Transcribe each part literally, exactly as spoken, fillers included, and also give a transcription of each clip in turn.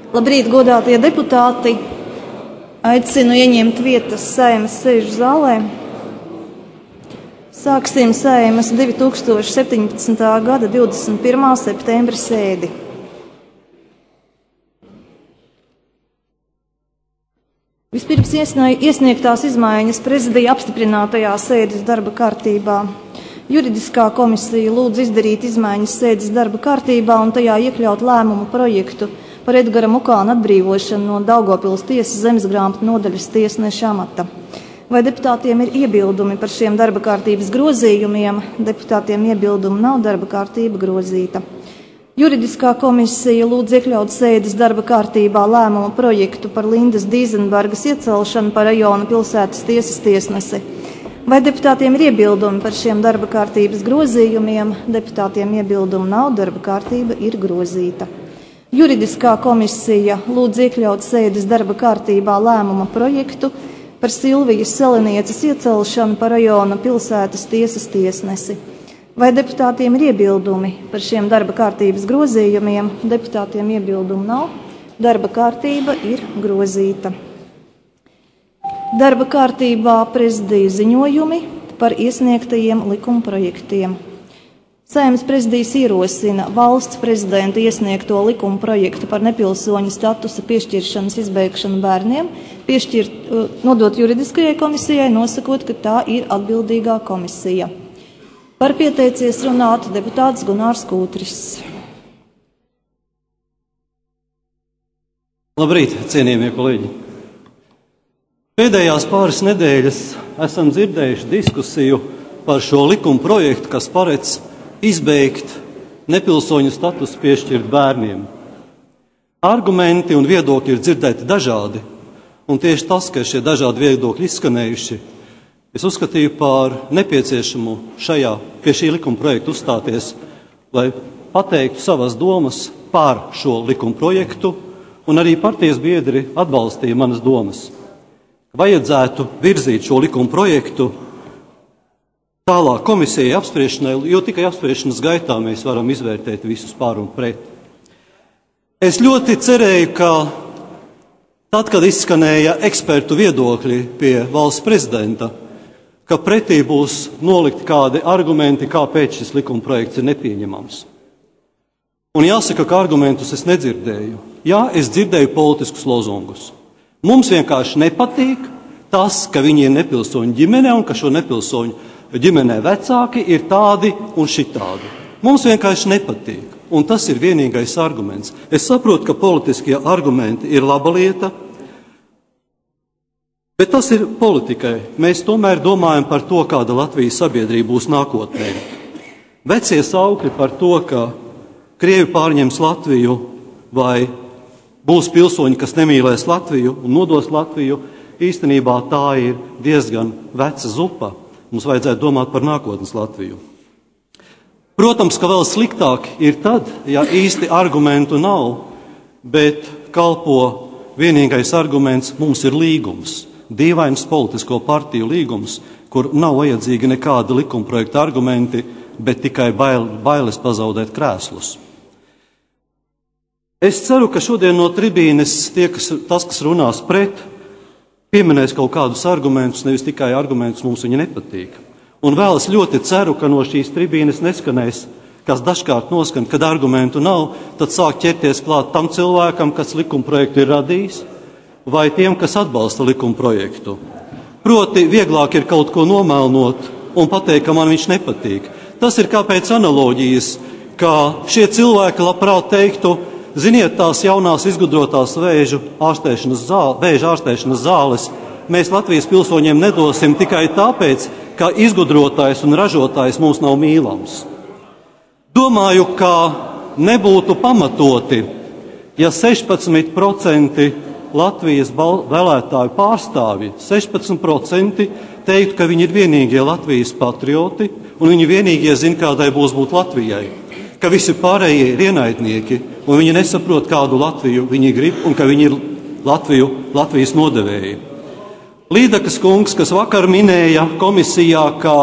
Labrīt, godātie deputāti! Aicinu ieņemt vietas Saeimas sēžu zālē. Sāksim Saeimas divi tūkstoši septiņpadsmitā gada divdesmit pirmā septembra sēdi. Vispirms iesniegtās izmaiņas prezidija apstiprinātajā sēdes darba kārtībā. Juridiskā komisija lūdz izdarīt izmaiņas sēdes darba kārtībā un tajā iekļaut lēmumu projektu par Edgara Mukāna atbrīvošanu no Daugavpils tiesas zemesgrāmatu nodaļas tiesneša amata. Vai deputātiem ir iebildumi par šiem darba kārtības grozījumiem? Deputātiem iebildumu nav, darba kārtība grozīta. Juridiskā komisija lūdz iekļaut sēdes darba kārtībā lēmumu projektu par Lindas Dīzenbergas iecelšanu par rajona pilsētas tiesas tiesnesi. Vai deputātiem ir iebildumi par šiem darba kārtības grozījumiem? Deputātiem iebildumu nav, darba kārtība ir grozīta. Juridiskā komisija lūdz iekļaut sēdes darba kārtībā lēmuma projektu par Silvijas Selenieces iecelšanu par rajona pilsētas tiesas tiesnesi. Vai deputātiem ir iebildumi par šiem darba kārtības grozījumiem? Deputātiem iebildumu nav, darba kārtība ir grozīta. Darba kārtībā prezidija ziņojumi par iesniegtajiem likumprojektiem. Saeimas prezidijs ierosina valsts prezidenta iesniegto likuma projektu par nepilsoņu statusa piešķiršanas izbeigšanu bērniem, piešķirt, nodot juridiskajai komisijai, nosakot, ka tā ir atbildīgā komisija. Par pieteicies runāt deputāts Gunārs Kūtris. Labrīt, cienījamie kolēģi! Pēdējās pāris nedēļas esam dzirdējuši diskusiju par šo likuma projektu, kas paredz izbeigt nepilsoņu statusu piešķirt bērniem. Argumenti un viedokļi ir dzirdēti dažādi, un tieši tas, ka šie dažādi viedokļi izskanējuši, es uzskatīju par nepieciešamu šajā, pie šī likuma projekta uzstāties, lai pateiktu savas domas par šo likuma projektu, un arī partijas biedri atbalstīja manas domas. Vajadzētu virzīt šo likuma projektu tālāk komisijai apspriešanai, jo tikai apspriešanas gaitā mēs varam izvērtēt visus pār un pret. Es ļoti cerēju, ka tad, kad izskanēja ekspertu viedokļi pie valsts prezidenta, ka pretī būs nolikti kādi argumenti, kāpēc šis likuma projekts ir nepieņemams. Un jāsaka, ka argumentus es nedzirdēju. Jā, es dzirdēju politiskus lozungus. Mums vienkārši nepatīk tas, ka viņi ir nepilsoņu ģimene un ka šo nepilsoņu ģimenē vecāki ir tādi un šitādi. Mums vienkārši nepatīk, un tas ir vienīgais arguments. Es saprotu, ka politiskie argumenti ir laba lieta, bet tas ir politikai. Mēs tomēr domājam par to, kāda Latvijas sabiedrība būs nākotnē. Vecie saukļi par to, ka Krievi pārņems Latviju vai būs pilsoņi, kas nemīlēs Latviju un nodos Latviju, īstenībā tā ir diezgan veca zupa. Mums vajadzētu domāt par nākotnes Latviju. Protams, ka vēl sliktāk ir tad, ja īsti argumentu nav, bet kalpo vienīgais arguments mums ir līgums. Dīvains politisko partiju līgums, kur nav vajadzīgi nekādi likumprojekta argumenti, bet tikai bail, bailes pazaudēt krēslus. Es ceru, ka šodien no tribīnes tie, kas, tas, kas runās pret, pieminēs kaut kādus argumentus, nevis tikai argumentus mums viņi nepatīk. Un vēl es ļoti ceru, ka no šīs tribīnes neskanēs, kas dažkārt noskan, kad argumentu nav, tad sāk ķerties klāt tam cilvēkam, kas likumprojektu ir radījis, vai tiem, kas atbalsta likumprojektu. Proti, vieglāk ir kaut ko nomēlnot un pateikt, ka man viņš nepatīk. Tas ir kā pēc analoģijas, ka šie cilvēki labprāt teiktu, ziniet, tās jaunās izgudrotās vēžu ārstēšanas zāles, vēža ārstēšanas zāles mēs Latvijas pilsoņiem nedosim tikai tāpēc, ka izgudrotājs un ražotājs mums nav mīlams. Domāju, ka nebūtu pamatoti, ja sešpadsmit procenti Latvijas vēlētāju pārstāvji, sešpadsmit procenti teiktu, ka viņi ir vienīgie Latvijas patrioti un viņi vienīgie zina, kādai būs būt Latvijai. Ka visi pārējie ir ienaidnieki, un viņi nesaprot, kādu Latviju viņi grib, un ka viņi ir Latviju, Latvijas nodevēji. Līdakas kungs, kas vakar minēja komisijā, ka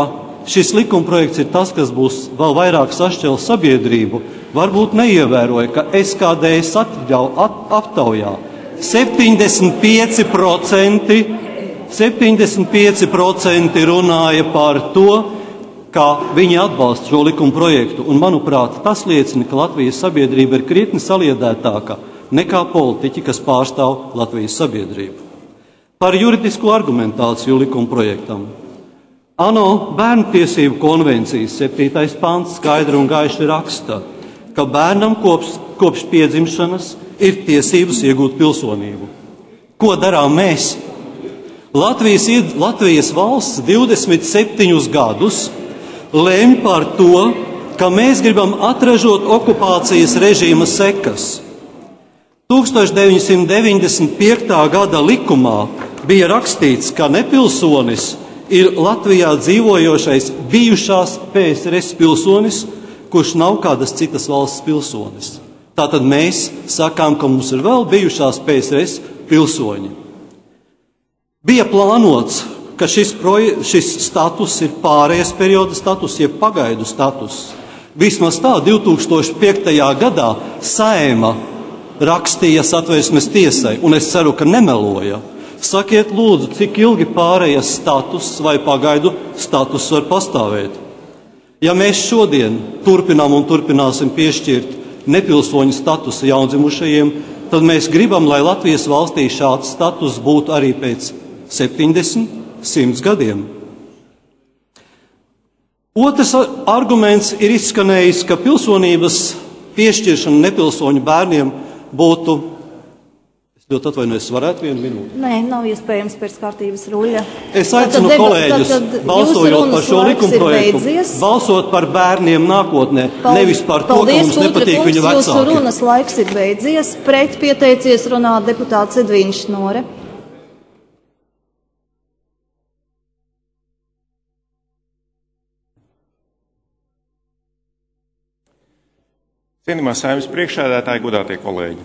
šis likumprojekts ir tas, kas būs vēl vairāk sašķelt sabiedrību, varbūt neievēroja, ka S K D S atļau, at, aptaujā septiņdesmit pieci procenti, septiņdesmit pieci procenti runāja par to, ka viņi atbalsta šo likumprojektu. Un, manuprāt, tas liecina, ka Latvijas sabiedrība ir krietni saliedētāka nekā politiķi, kas pārstāv Latvijas sabiedrību. Par juridisko argumentāciju likumprojektam. ANO Bērnu tiesību konvencijas septītais pants skaidri un gaiši raksta, ka bērnam kopš, kopš piedzimšanas ir tiesības iegūt pilsonību. Ko darām mēs? Latvijas, Latvijas valsts divdesmit septiņus gadus lemj par to, ka mēs gribam atražot okupācijas režīma sekas. tūkstoš deviņsimt deviņdesmit piekta gada likumā bija rakstīts, ka nepilsonis ir Latvijā dzīvojošais bijušās P S R S pilsonis, kurš nav kādas citas valsts pilsonis. Tātad mēs sakām, ka mums ir vēl bijušās P S R S pilsoņi. Bija plānots, ka šis, proje, šis status ir pārējais perioda status, jeb pagaidu status. Vismaz tā divtūkstoš piektajā gadā Saeima rakstīja Satversmes tiesai, un es ceru, ka nemeloja. Sakiet lūdzu, cik ilgi pārējais status vai pagaidu status var pastāvēt. Ja mēs šodien turpinām un turpināsim piešķirt nepilsoņu statusu jaundzimušajiem, tad mēs gribam, lai Latvijas valstī šāds status būtu arī pēc septiņdesmit, simts gadiem. Otrs arguments ir izskanējis, ka pilsonības piešķiršana nepilsoņu bērniem būtu, es ļoti atvainojos, varētu vienu minūti? Nē, nav iespējams pēc kārtības ruļa. Es aicinu Tātad, kolēģus, tātad, balsojot par šo likumprojektu, balsot par bērniem nākotnē, Paldies, nevis par to, ka mums nepatīk viņu vecāki. Jūsu runas laiks ir beidzies. Pret pieteicies runāt deputāts Edvīns Šnore. Cienījamā Saeimas priekšsēdētāji, godātie kolēģi.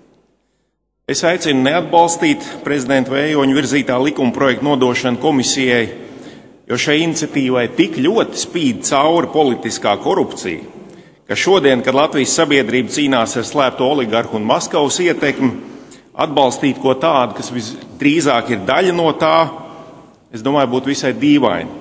Es aicinu neatbalstīt prezidenta Vējoņa virzītā likuma projekta nodošanu komisijai, jo šai iniciatīvai tik ļoti spīd cauri politiskā korupcija, ka šodien, kad Latvijas sabiedrība cīnās ar slēpto oligarhu un Maskavas ietekmi, atbalstīt ko tādu, kas visdrīzāk ir daļa no tā, es domāju, būtu visai dīvaini.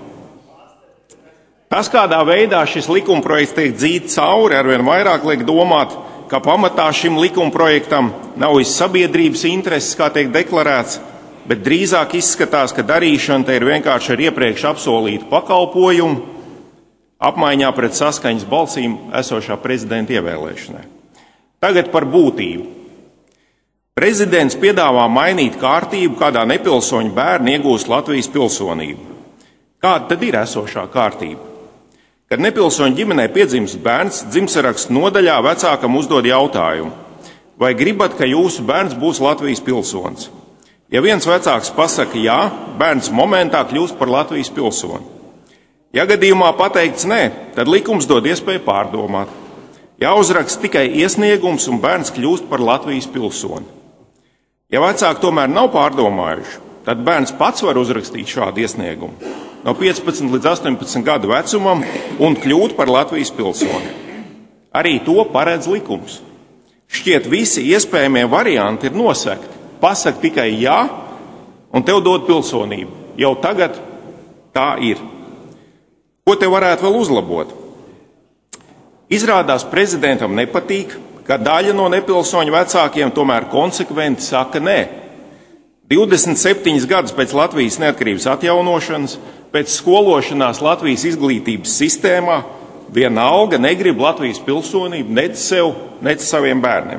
Tas, kādā veidā šis likumprojekts tiek dzīts cauri, arvien vairāk liek domāt, ka pamatā šim likumprojektam nav iz sabiedrības intereses, kā tiek deklarēts, bet drīzāk izskatās, ka darīšana te ir vienkārši ar iepriekš apsolītu pakalpojumu, apmaiņā pret saskaņas balsīm esošā prezidenta ievēlēšanai. Tagad par būtību. Prezidents piedāvā mainīt kārtību, kādā nepilsoņu bērni iegūst Latvijas pilsonību. Kāda tad ir esošā kārtība? Kad nepilsoņu ģimenē piedzimst bērns, dzimtsarakstu nodaļā vecākam uzdod jautājumu: vai gribat, ka jūsu bērns būs Latvijas pilsonis? Ja viens vecāks pasaka jā, bērns momentā kļūst par Latvijas pilsoni. Ja gadījumā pateikts nē, tad likums dod iespēju pārdomāt. Jāuzraksta tikai iesniegums un bērns kļūst par Latvijas pilsoni. Ja vecāki tomēr nav pārdomājuši, tad bērns pats var uzrakstīt šādu iesniegumu no piecpadsmit līdz astoņpadsmit gadu vecumam un kļūt par Latvijas pilsoni. Arī to paredz likums. Šķiet, visi iespējamie varianti ir nosekti. Pasak tikai jā, un tev dod pilsonību. Jau tagad tā ir. Ko te varētu vēl uzlabot? Izrādās prezidentam nepatīk, ka daļa no nepilsoņu vecākiem tomēr konsekventi saka nē. divdesmit septiņus gadus pēc Latvijas neatkarības atjaunošanas, pēc skološanās Latvijas izglītības sistēmā, vienalga negrib Latvijas pilsonību nec sev, nec saviem bērniem.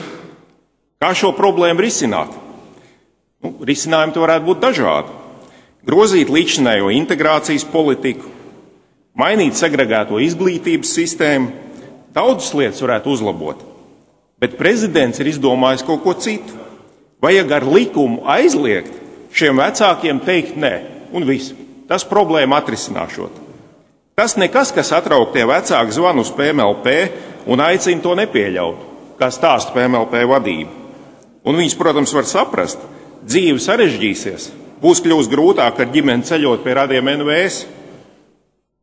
Kā šo problēmu risināt? Nu, risinājumi te varētu būt dažādi. Grozīt līdzinējo integrācijas politiku, mainīt segregēto izglītības sistēmu, daudzas lietas varētu uzlabot. Bet prezidents ir izdomājis kaut ko citu. Vajag ar likumu aizliegt šiem vecākiem teikt nē, un viss. Tas problēma atrisināšot. Tas nekas, kas atrauktie vecāki zvan uz P M L P un aicina to nepieļaut, kā stāsta P M L P vadība. Un viņas, protams, var saprast, dzīve sarežģīsies, būs kļūst grūtāk ar ģimeni ceļot pie radiem N V S.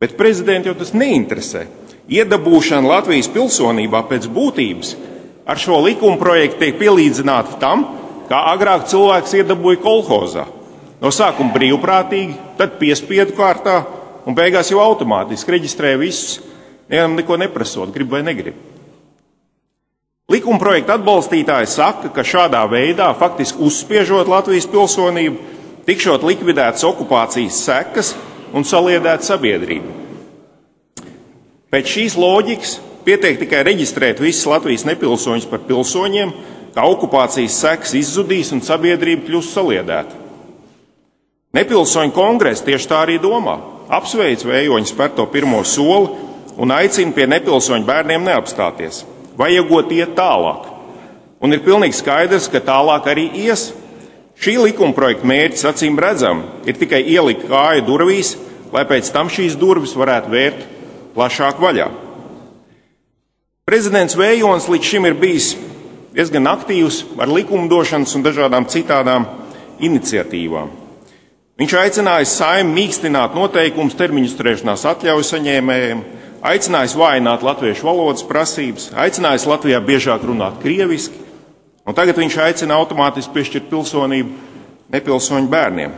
Bet prezidentu jau tas neinteresē. Iedabūšana Latvijas pilsonībā pēc būtības ar šo likuma projektu tiek pielīdzināta tam, kā agrāk cilvēks iedabūja kolhozā. No sākuma brīvprātīgi, tad piespiedu kārtā un beigās jau automātiski reģistrēja visus, nevienam neko neprasot, grib vai negrib. Likuma projekta atbalstītāji saka, ka šādā veidā, faktiski uzspiežot Latvijas pilsonību, tikšot likvidētas okupācijas sekas un saliedēt sabiedrību. Pēc šīs loģikas pietiek tikai reģistrēt visus Latvijas nepilsoņus par pilsoņiem, kā okupācijas sekas izzudīs un sabiedrība kļūs saliedēta. Nepilsoņu kongress tieši tā arī domā. Apsveic Vējoņa spērto pirmo soli un aicina pie nepilsoņu bērniem neapstāties. Vajagot iet tālāk. Un ir pilnīgi skaidrs, ka tālāk arī ies. Šī likuma projekta mērķis, acīm redzam, ir tikai ielikt kāju durvīs, lai pēc tam šīs durvis varētu vērt plašāk vaļā. Prezidents Vējons līdz šim ir bijis diezgan aktīvs ar likumdošanas un dažādām citādām iniciatīvām. Viņš aicinājis Saeimu mīkstināt noteikumus termiņu turēšanās atļauju saņēmējiem, aicinājis vājināt latviešu valodas prasības, aicinājis Latvijā biežāk runāt krieviski, un tagad viņš aicina automātiski piešķirt pilsonību nepilsoņu bērniem.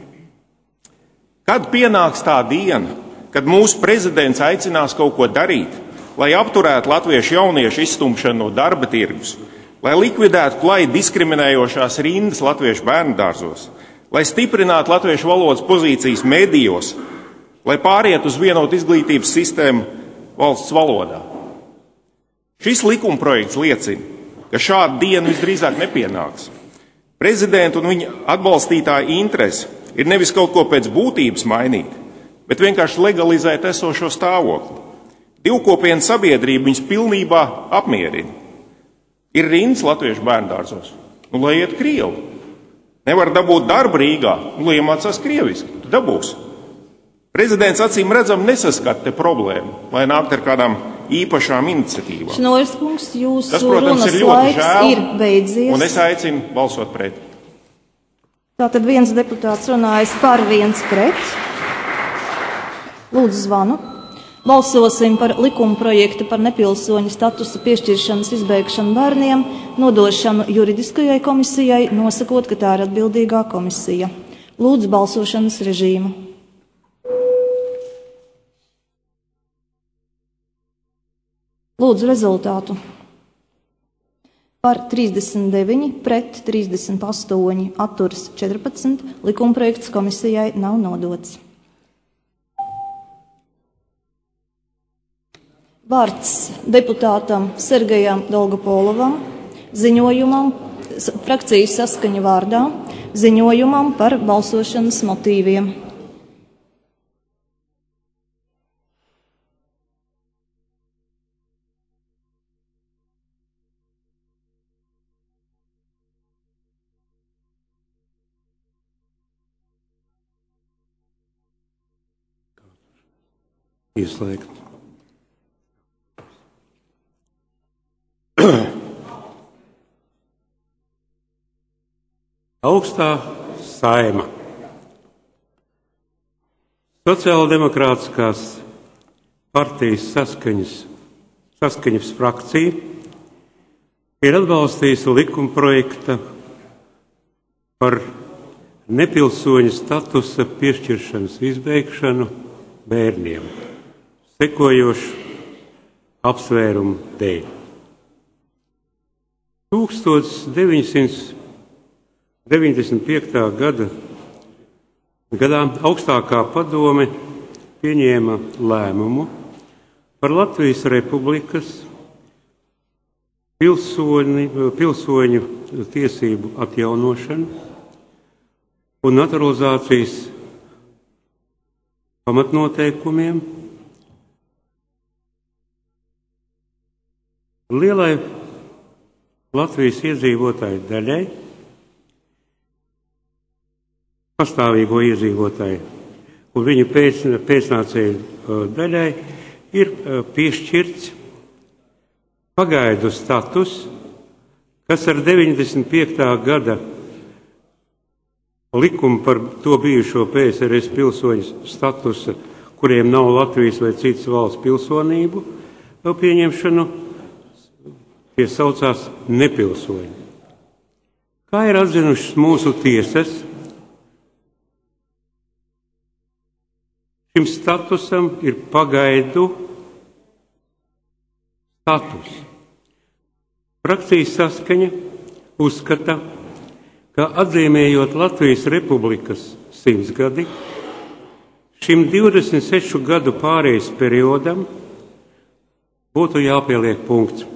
Kad pienāks tā diena, kad mūsu prezidents aicinās kaut ko darīt, lai apturētu latviešu jauniešu izstumšanu no darba tirgus, lai likvidētu klaju diskriminējošās rindas latviešu bērndārzos, lai stiprinātu latviešu valodas pozīcijas medijos, lai pāriet uz vienotu izglītības sistēmu valsts valodā. Šis likumprojekts liecina, ka šāda diena visdrīzāk nepienāks. Prezidenta un viņa atbalstītāja interese ir nevis kaut ko pēc būtības mainīt, bet vienkārši legalizēt esošo stāvokli. Divkopienu sabiedrība viņus pilnībā apmierina. Ir rindas latviešu bērndārzos, nu lai iet krievu. Nevar dabūt darbu Rīgā, nu lai iemācās krieviski, tu dabūsi. Prezidents acīm redzam nesaskata te problēmu, lai nākt ar kādām īpašām iniciatīvām. Šnoris kungs, jūsu Tas, protams, runas ir ļoti laiks žēl, ir beidzies. Un es aicinu balsot pret. Tātad viens deputāts runājas par, viens pret. Lūdzu zvanu. Balsosim par likuma projektu par nepilsoņu statusa piešķiršanas izbeigšanu bērniem, nodošanu juridiskajai komisijai, nosakot, ka tā ir atbildīgā komisija. Lūdzu balsošanas režīmu. Lūdzu rezultātu. Par trīsdesmit deviņi, pret trīsdesmit astoņi, atturas četrpadsmit, likumprojekts komisijai nav nodots. Vārds deputātam Sergejam Dolgopolovam, ziņojumam, frakcijas saskaņa vārdā, ziņojumam par balsošanas motīviem. Ieslēgt. Augstā Saeima. Sociāldemokrātiskās partijas saskaņas, saskaņas frakcija ir atbalstījusi likuma projekta par nepilsoņu statusa piešķiršanas izbeigšanu bērniem, sekojošu apsvērumu dēļ. deviņdesmit piektajā gada, gadā augstākā padome pieņēma lēmumu par Latvijas Republikas pilsoņu, pilsoņu tiesību atjaunošanu un naturalizācijas pamatnoteikumiem lielai Latvijas iedzīvotāju daļai, pastāvīgo iedzīvotāju un viņu pēc, pēcnācēju daļai ir piešķirts pagaidu status, kas ar deviņdesmit piektā gada likumu par to bijušo P S R S pilsoņu statusa kuriem nav Latvijas vai citas valsts pilsonību pieņemšanu, tie saucās nepilsoņi. Kā ir atzinušas mūsu tiesas, šim statusam ir pagaidu status. Praksīs saskaņa uzskata, ka atzīmējot Latvijas Republikas simtsgadi, šim divdesmit sešu gadu pārejas periodam būtu jāpieliek punkts.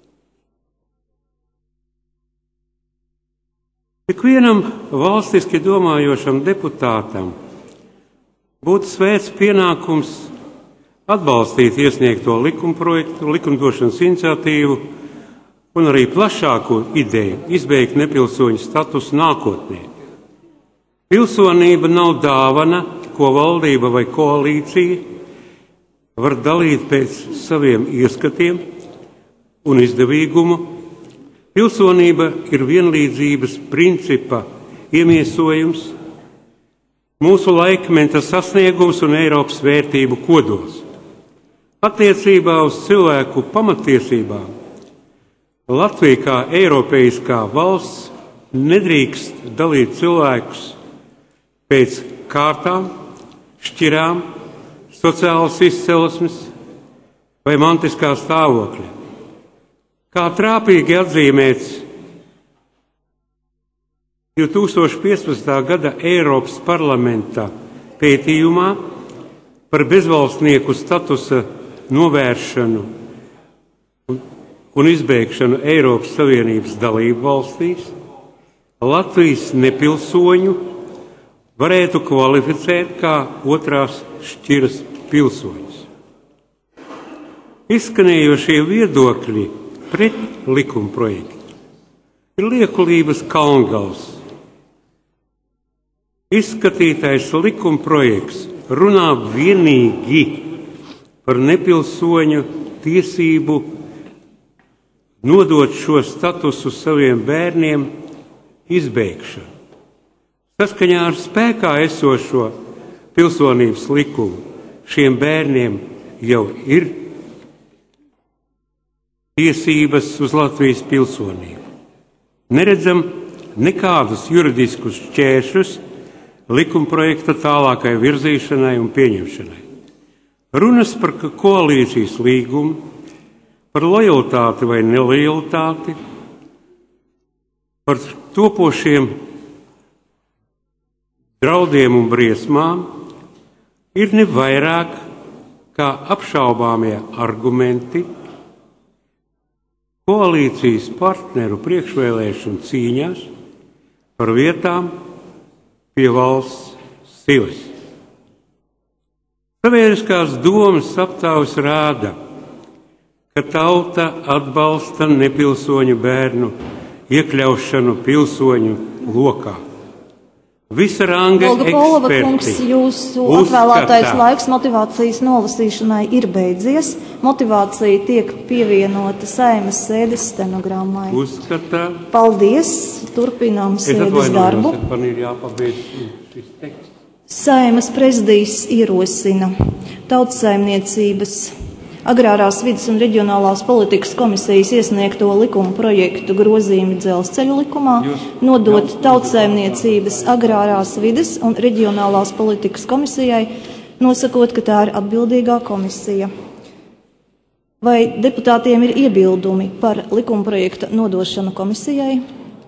Ikvienam valstiski domājošam deputātam būtu svēts pienākums atbalstīt iesniegto likumprojektu, likumdošanas iniciatīvu un arī plašāko ideju izbeigt nepilsoņu statusu nākotnē. Pilsonība nav dāvana, ko valdība vai koalīcija var dalīt pēc saviem ieskatiem un izdevīgumu. Pilsonība ir vienlīdzības principa iemiesojums, mūsu laikmeta sasniegums un Eiropas vērtību kodols. Attiecībā uz cilvēku pamatiesībām Latvija kā eiropeiskā valsts nedrīkst dalīt cilvēkus pēc kārtām, šķirām, sociālas izcelsmes vai mantiskā stāvokļa. Kā trāpīgi atzīmēts divi tūkstoši piecpadsmitā gada Eiropas parlamenta pētījumā par bezvalstnieku statusa novēršanu un, un izbeigšanu Eiropas Savienības dalību valstīs, Latvijas nepilsoņu varētu kvalificēt kā otrās šķiras pilsoņus. Izskanējošie viedokļi pret likumprojektu ir liekulības kalngals. Izskatītais likumprojekts runā vienīgi par nepilsoņu tiesību nodot šo statusu saviem bērniem izbeigšanu. Saskaņā ar spēkā esošo pilsonības likumu šiem bērniem jau ir tiesības uz Latvijas pilsonību. Neredzam nekādus juridiskus šķēršļus likumprojekta tālākai virzīšanai un pieņemšanai. Runas par koalīcijas līgumu, par lojalitāti vai nelojalitāti, par topošiem draudiem un briesmām ir ne vairāk kā apšaubāmie argumenti koalīcijas partneru priekšvēlēšanu cīņās par vietām pie valsts silas. Sabiedriskās domas aptaujas rāda, ka tauta atbalsta nepilsoņu bērnu iekļaušanu pilsoņu lokā. Visa ranga Olga Polova kungs, eksperti jūsu uzskata, atvēlētais laiks motivācijas nolasīšanai ir beidzies. Motivācija tiek pievienota Seimas sēdes stenogrammai. uzskata, Paldies! Turpinām es sēdes atvainojos, darbu. ka man ir jāpabeidz šis teksts. Seimas prezidijs ierosina Tautsaimniecības, Agrārās vides un reģionālās politikas komisijas iesniegto likuma projektu grozījumi Dzelzceļu likumā, nodot Tautsaimniecības, Agrārās vides un reģionālās politikas komisijai, nosakot, ka tā ir atbildīgā komisija. Vai deputātiem ir iebildumi par likuma projekta nodošanu komisijai?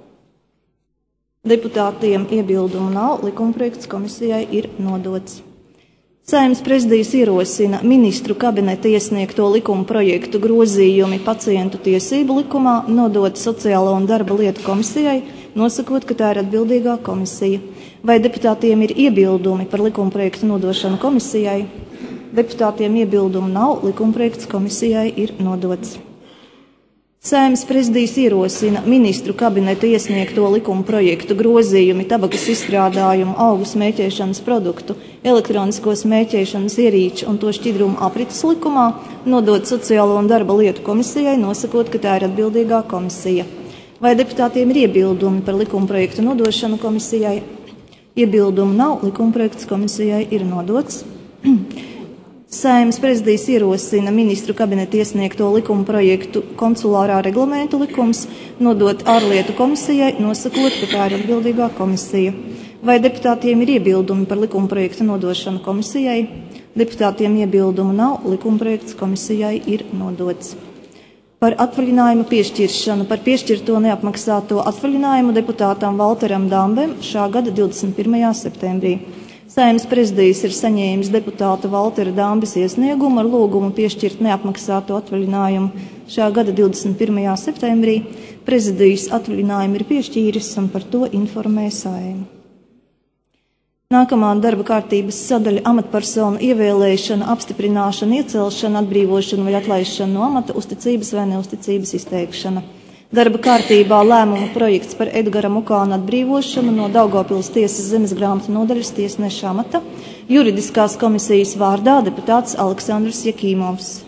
Deputātiem iebildumu nav, likuma projekts komisijai ir nodots. Saeimas prezidijs ierosina ministru kabineta iesniegto likuma projektu grozījumi pacientu tiesību likumā nodot Sociālo un darba lietu komisijai, nosakot, ka tā ir atbildīgā komisija. Vai deputātiem ir iebildumi par likuma projektu nodošanu komisijai? Deputātiem iebildumu nav, likuma projekts komisijai ir nodots. Saeimas prezidijs ierosina ministru kabineta iesniegto likuma projektu grozījumi tabakas izstrādājumu, augu smēķēšanas produktu, elektronisko smēķēšanas ierīču un to šķidrumu aprites likumā, nodot Sociālo un darba lietu komisijai, nosakot, ka tā ir atbildīgā komisija. Vai deputātiem ir iebildumi par likuma projektu nodošanu komisijai? Iebildumu nav, likuma projekts komisijai ir nodots. Saeimas prezidijs ierosina ministru kabineta iesniegto likuma projektu konsulārā reglamenta likums nodot ārlietu komisijai, nosakot, ka tā ir atbildīgā komisija. Vai deputātiem ir iebildumi par likuma projektu nodošanu komisijai? Deputātiem iebildumu nav, likuma projekts komisijai ir nodots. Par atvaļinājumu piešķiršanu. Par piešķirto neapmaksāto atvaļinājumu deputātam Valteram Dambem šā gada divdesmit pirmajā septembrī. Saeimas prezidijs ir saņēmis deputāta Valtera Dambes iesniegumu ar lūgumu piešķirt neapmaksāto atvaļinājumu šā gada divdesmit pirmajā septembrī. Prezidijs atvaļinājumu ir piešķīris un par to informē Saeimu. Nākamā darba kārtības sadaļa - amatpersonu ievēlēšana, apstiprināšana, iecelšana, atbrīvošana vai atlaišana no amata, uzticības vai neuzticības izteikšana. Darba kārtībā lēmuma projekts par Edgara Mukāna atbrīvošanu no Daugavpils tiesas zemesgrāmatu nodaļas tiesneša amata. Juridiskās komisijas vārdā deputāts Aleksandrs Jakīmovs.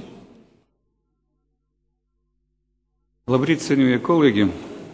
Labrīt, cienījamie kolēģi!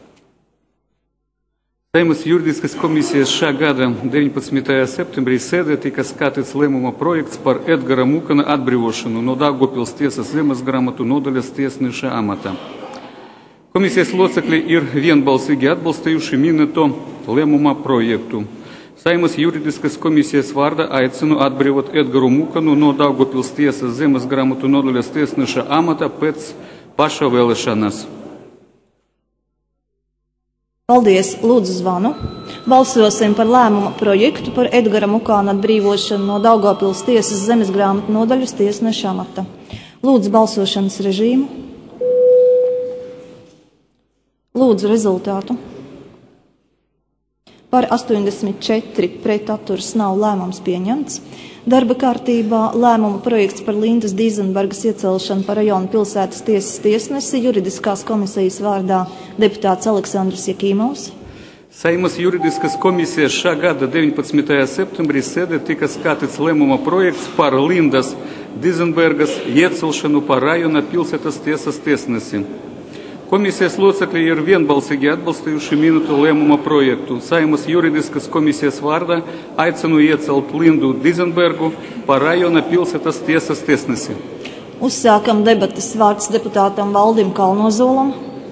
Saeimas juridiskas komisijas šā gada deviņpadsmitajā septembrī sēdē tika skatīts lēmuma projekts par Edgara Mukāna atbrīvošanu no Daugavpils tiesas zemesgrāmatu nodaļas tiesneša amata. Komisijas locekļi ir vienbalsīgi atbalstījuši minēto lēmuma projektu. Saeimas juridiskas komisijas vārdā aicinu atbrīvot Edgaru Mukānu no Daugavpils tiesas zemesgrāmatu nodaļas tiesneša amata pēc paša vēlēšanas. Paldies, lūdzu zvanu. Balsosim par lēmuma projektu par Edgara Mukāna atbrīvošanu no Daugavpils tiesas zemesgrāmatu nodaļas tiesneša amata. Lūdzu balsošanas režīmu. Lūdzu rezultātu. Par astoņdesmit četri pret atturas nav lēmums pieņemts. Darba kārtībā lēmuma projekts par Lindas Dīzenbergas iecelšanu par rajona pilsētas tiesas tiesnesi juridiskās komisijas vārdā deputāts Aleksandrs Jakīmovs. Saeimas juridiskas komisijas šā gada deviņpadsmitajā septembrī sēdē tika skatīts lēmuma projekts par Lindas Dīzenbergas iecelšanu par rajona pilsētas tiesas tiesnesi. Komisijas locekļi ir vienbalsīgi atbalstījuši minēto lēmuma projektu. Saeimas juridiskas komisijas vārdā aicinu iecelt Lindu Dīzenbergu par rajona pilsētas tiesas tiesnesi. Uzsākam debatas, vārds deputātam Valdim Kalnozolam.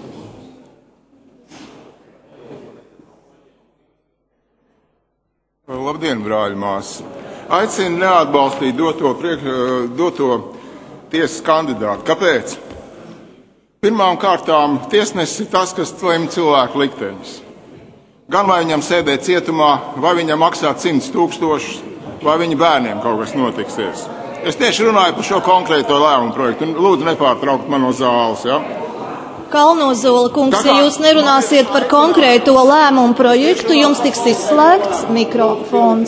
Labdien, brāļi māsas! Aicinu neatbalstīt doto, priek, doto tiesas kandidātu. Kāpēc? Pirmām kārtām tiesnesis ir tas, kas lemj cilvēku likteņus. Gan vai viņam sēdēt cietumā, vai viņam maksāt simts tūkstošus, vai viņa bērniem kaut kas notiksies. Es tieši runāju par šo konkrēto lēmumu projektu. Lūdzu, nepārtraukt man no zāles. Ja? Kalnozola kungs, kā... ja jūs nerunāsiet par konkrēto lēmumu projektu, jums tiks izslēgts mikrofons.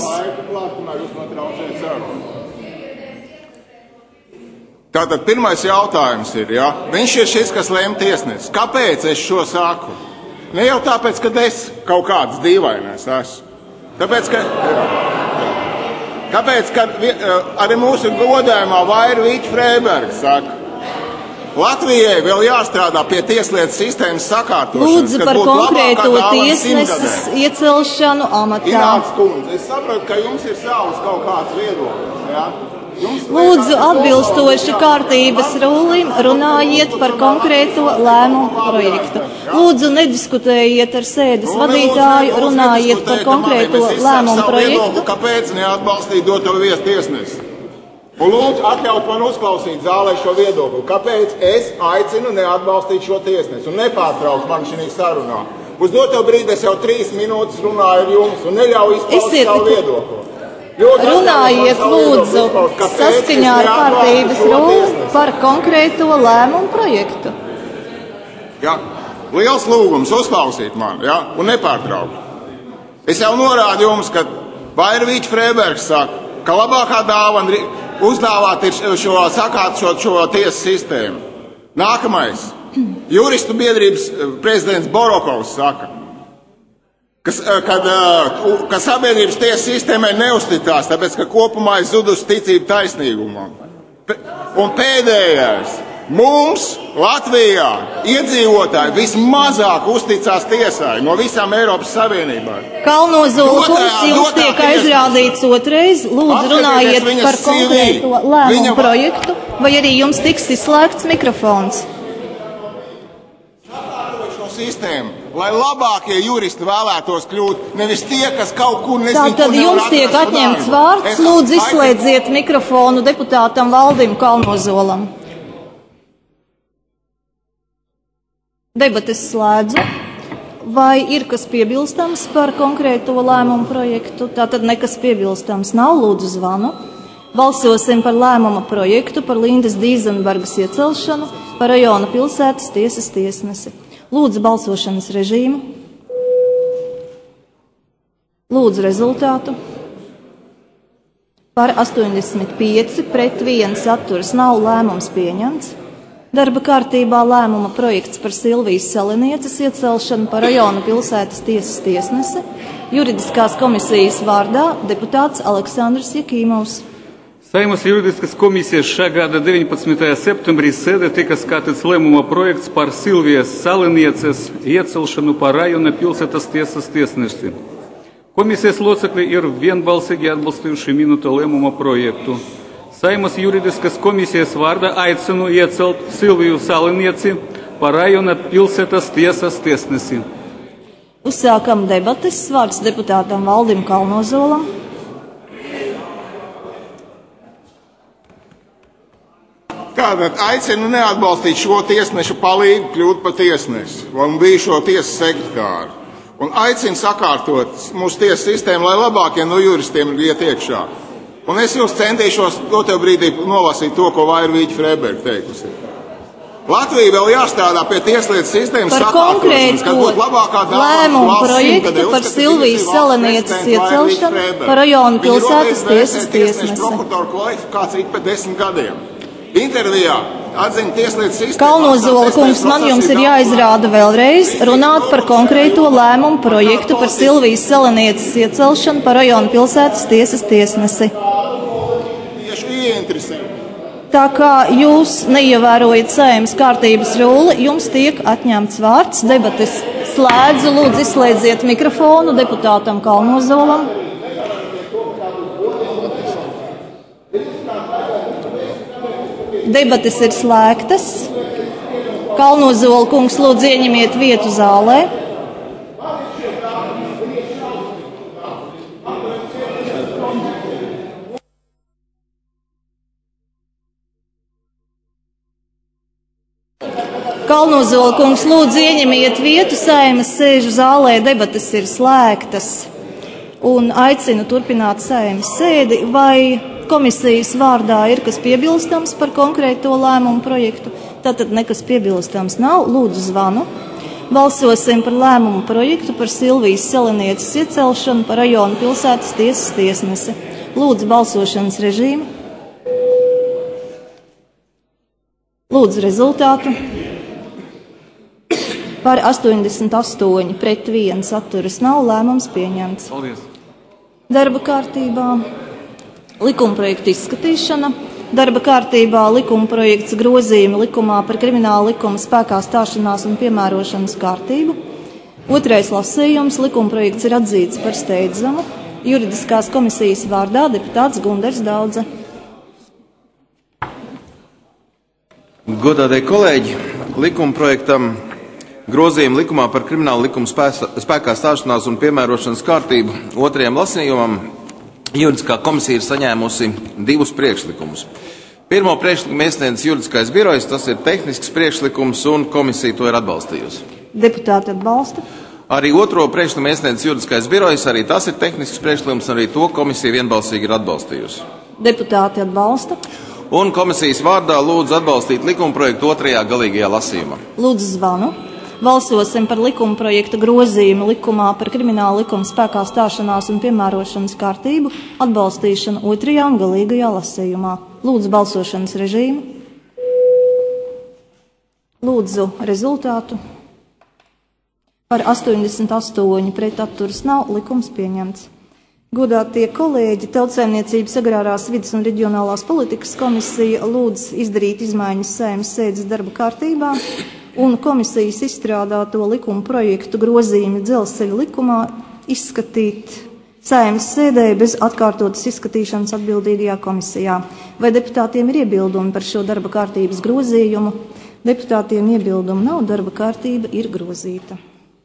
Tātad pirmais jautājums ir, ja, viņš ir šis, kas lēma tiesnesis. Kāpēc es šo saku? Ne jau tāpēc, ka es kaut kāds dīvainais esmu. Tāpēc, ka, kāpēc, ka arī mūsu godājumā Vaira Vīķa Freiberga saka, Latvijai vēl jāstrādā pie tieslietu sistēmas sakārtošanas. Lūdzu par konkrēto tiesneses iecelšanu amatā. Ināts kundze, es saprotu, ka jums ir savs kaut kāds viedoklis, ja? Lūdzu, atbilstoši kārtības rullim, runājiet par konkrēto lēmumu projektu. Lūdzu, nediskutējiet ar sēdes vadītāju, runājiet par konkrēto lēmumu projektu. Kāpēc neatbalstīt doto viesu tiesnesi? Un lūdzu, atļaut man uzklausīt zālē šo viedokli. Kāpēc es aicinu neatbalstīt šo tiesnesi un nepārtraukt man šī sarunā? Uz doto brīdi es jau trīs minūtes runāju ar jums un neļauju izpaust savu viedokli. Runājiet, lūdzu, saskaņā ar kārtības rulli par konkrēto lēmumu projektu. Ja, liels lūgums uzklausīt mani, ja, un nepārtraukt. Es jau norādu jums, ka Vaira Vīķa Freibergs saka, ka labākā dāvana uzdāvāt ir šo sakārtot šo tiesu sistēmu. Nākamais. Juristu biedrības prezidents Borokovs saka, Kas, kad, ka sabiedrības tiesas sistēmai neuzticās, tāpēc, ka kopumā ir zudusi ticība taisnīgumam. Un pēdējais, Mums Latvijā iedzīvotāji vismazāk uzticās tiesai no visām Eiropas Savienībām. Kalnozola kungs, jums tiek aizrādīts otrais. Lūdzu, runājiet par konkrēto lēmumu projektu, vai arī jums tiks izslēgts mikrofons. Sistēmu, lai labākie juristi vēlētos kļūt, nevis tie, kas kaut kur nezinu. Tātad jums tiek atņemts vārds. Lūdzu, izslēdziet mikrofonu deputātam Valdim Kalnozolam. Debates slēdzu. Vai ir kas piebilstams par konkrēto lēmumu projektu? Tātad nekas piebilstams nav. Lūdzu, zvanu. Balsosim par lēmuma projektu par Lindas Dīzenbergas iecelšanu par rajona pilsētas tiesas tiesnesi. Lūdzu balsošanas režīmu. Lūdzu rezultātu. Par astoņdesmit pieci pret viens atturas nav lēmums pieņemts. Darba kārtībā lēmuma projekts par Silvijas Salinieces iecelšanu par rajona pilsētas tiesas tiesnesi. Juridiskās komisijas vārdā deputāts Aleksandrs Jakīmovs. Saeimas juridiskas komisijas šā gada deviņpadsmitajā septembrī sēdē tika skatīts lēmuma projekts par Silvijas Salinieces iecelšanu par rajona pilsētas tiesas tiesnesi. Komisijas locekļi ir vienbalsīgi atbalstījuši minēto lēmuma projektu. Saeimas juridiskas komisijas vārdā aicinu iecelt Silviju Salinieci par rajona pilsētas tiesas tiesnesi. Uzsākam debates. Vārds deputātam Valdim Kalnozolam. Tātad aicinu neatbalstīt šo tiesnešu palīgu kļūt par tiesnesi un bijušo tiesas sekretāru. Un aicinu sakārtot mūsu tiesas sistēmu, lai labākie no juristiem iet iekšā. Un es jūs centīšos dotajā brīdī nolasīt to, ko Vairvīķa Freiberga teikusi. Latvija vēl jāstrādā pie tieslietu sistēmas sakārtošanas, kad būtu labākā lēmumu projektu par Silvijas Salinieces iecelšanu par rajona pilsētas tiesas tiesnesi. Prokuroru kvalifikācija ik pēc desmit gadiem. Intervijā atzina tieslietu sistēmu. Kalnozola kungs, man jums ir jāizrāda vēlreiz runāt par konkrēto lēmumu projektu par Silvijas Salinieces iecelšanu par rajona pilsētas tiesas tiesnesi. Tā kā jūs neievērojat Saeimas kārtības rulli, jums tiek atņemts vārds. Debates slēdzu. Lūdzu, izslēdziet mikrofonu deputātam Kalnozolam. Debates ir slēgtas. Kalnozola kungs, lūdzu, ieņemiet vietu zālē. Kalnozola kungs, lūdzu, ieņemiet vietu Saeimas sēžu zālē. Debates ir slēgtas. Un aicinu turpināt Saeimas sēdi. Vai komisijas vārdā ir kas piebilstams par konkrēto lēmumu projektu? Tātad nekas piebilstams nav. Lūdzu, zvanu. Balsosim par lēmumu projektu par Silvijas Salinieces iecelšanu par rajona pilsētas tiesas tiesnesi. Lūdzu, balsošanas režīmu. Lūdzu, rezultātu. Par astoņdesmit astoņi pret viens atturas nav lēmums pieņemts. Paldies. Darba kārtībā likumprojektu izskatīšana. Darba kārtībā likumprojekts grozījumi likumā par kriminālu likumu spēkā stāšanās un piemērošanas kārtību. Otrais lasījums. Likumprojekts ir atzīts par steidzamu. Juridiskās komisijas vārdā deputāts Gundars Daudze. Godātie kolēģi, likumprojektam grozījumi likumā par kriminālu likumu spēkā stāšanās un piemērošanas kārtību otrajam lasījumam juridiskā komisija ir saņēmusi divus priekšlikumus. Pirmo priekšlikumu iesniedz juridiskais birojs, tas ir tehnisks priekšlikums un komisija to ir atbalstījusi. Deputāti atbalsta. Arī otro priekšlikumu iesniedz juridiskais birojs, arī tas ir tehnisks priekšlikums, arī to komisija vienbalsīgi ir atbalstījusi. Deputāti atbalsta. Un komisijas vārdā lūdzu atbalstīt likumprojektu otrajā galīgajā lasījumā. Lūdzu, zvanu. Balsosim par likumprojekta grozījumu likumā par kriminālu likumu spēkā stāšanās un piemērošanas kārtību atbalstīšanu otrajā un galīgajā lasījumā. Lūdzu, balsošanas režīmu. Lūdzu, rezultātu. Par astoņdesmit astoņi pret atturas nav, likums pieņemts. Godātie kolēģi, Tautsaimniecības agrārās vides un reģionālās politikas komisija lūdz izdarīt izmaiņas Saeimas sēdes darba kārtībā un komisijas izstrādāto likuma projektu grozījumu Dzelzceļa likumā izskatīt Saeimas sēdē bez atkārtotas izskatīšanas atbildīgajā komisijā. Vai deputātiem ir iebildumi par šo darba kārtības grozījumu? Deputātiem iebildumu nav, darba kārtība ir grozīta.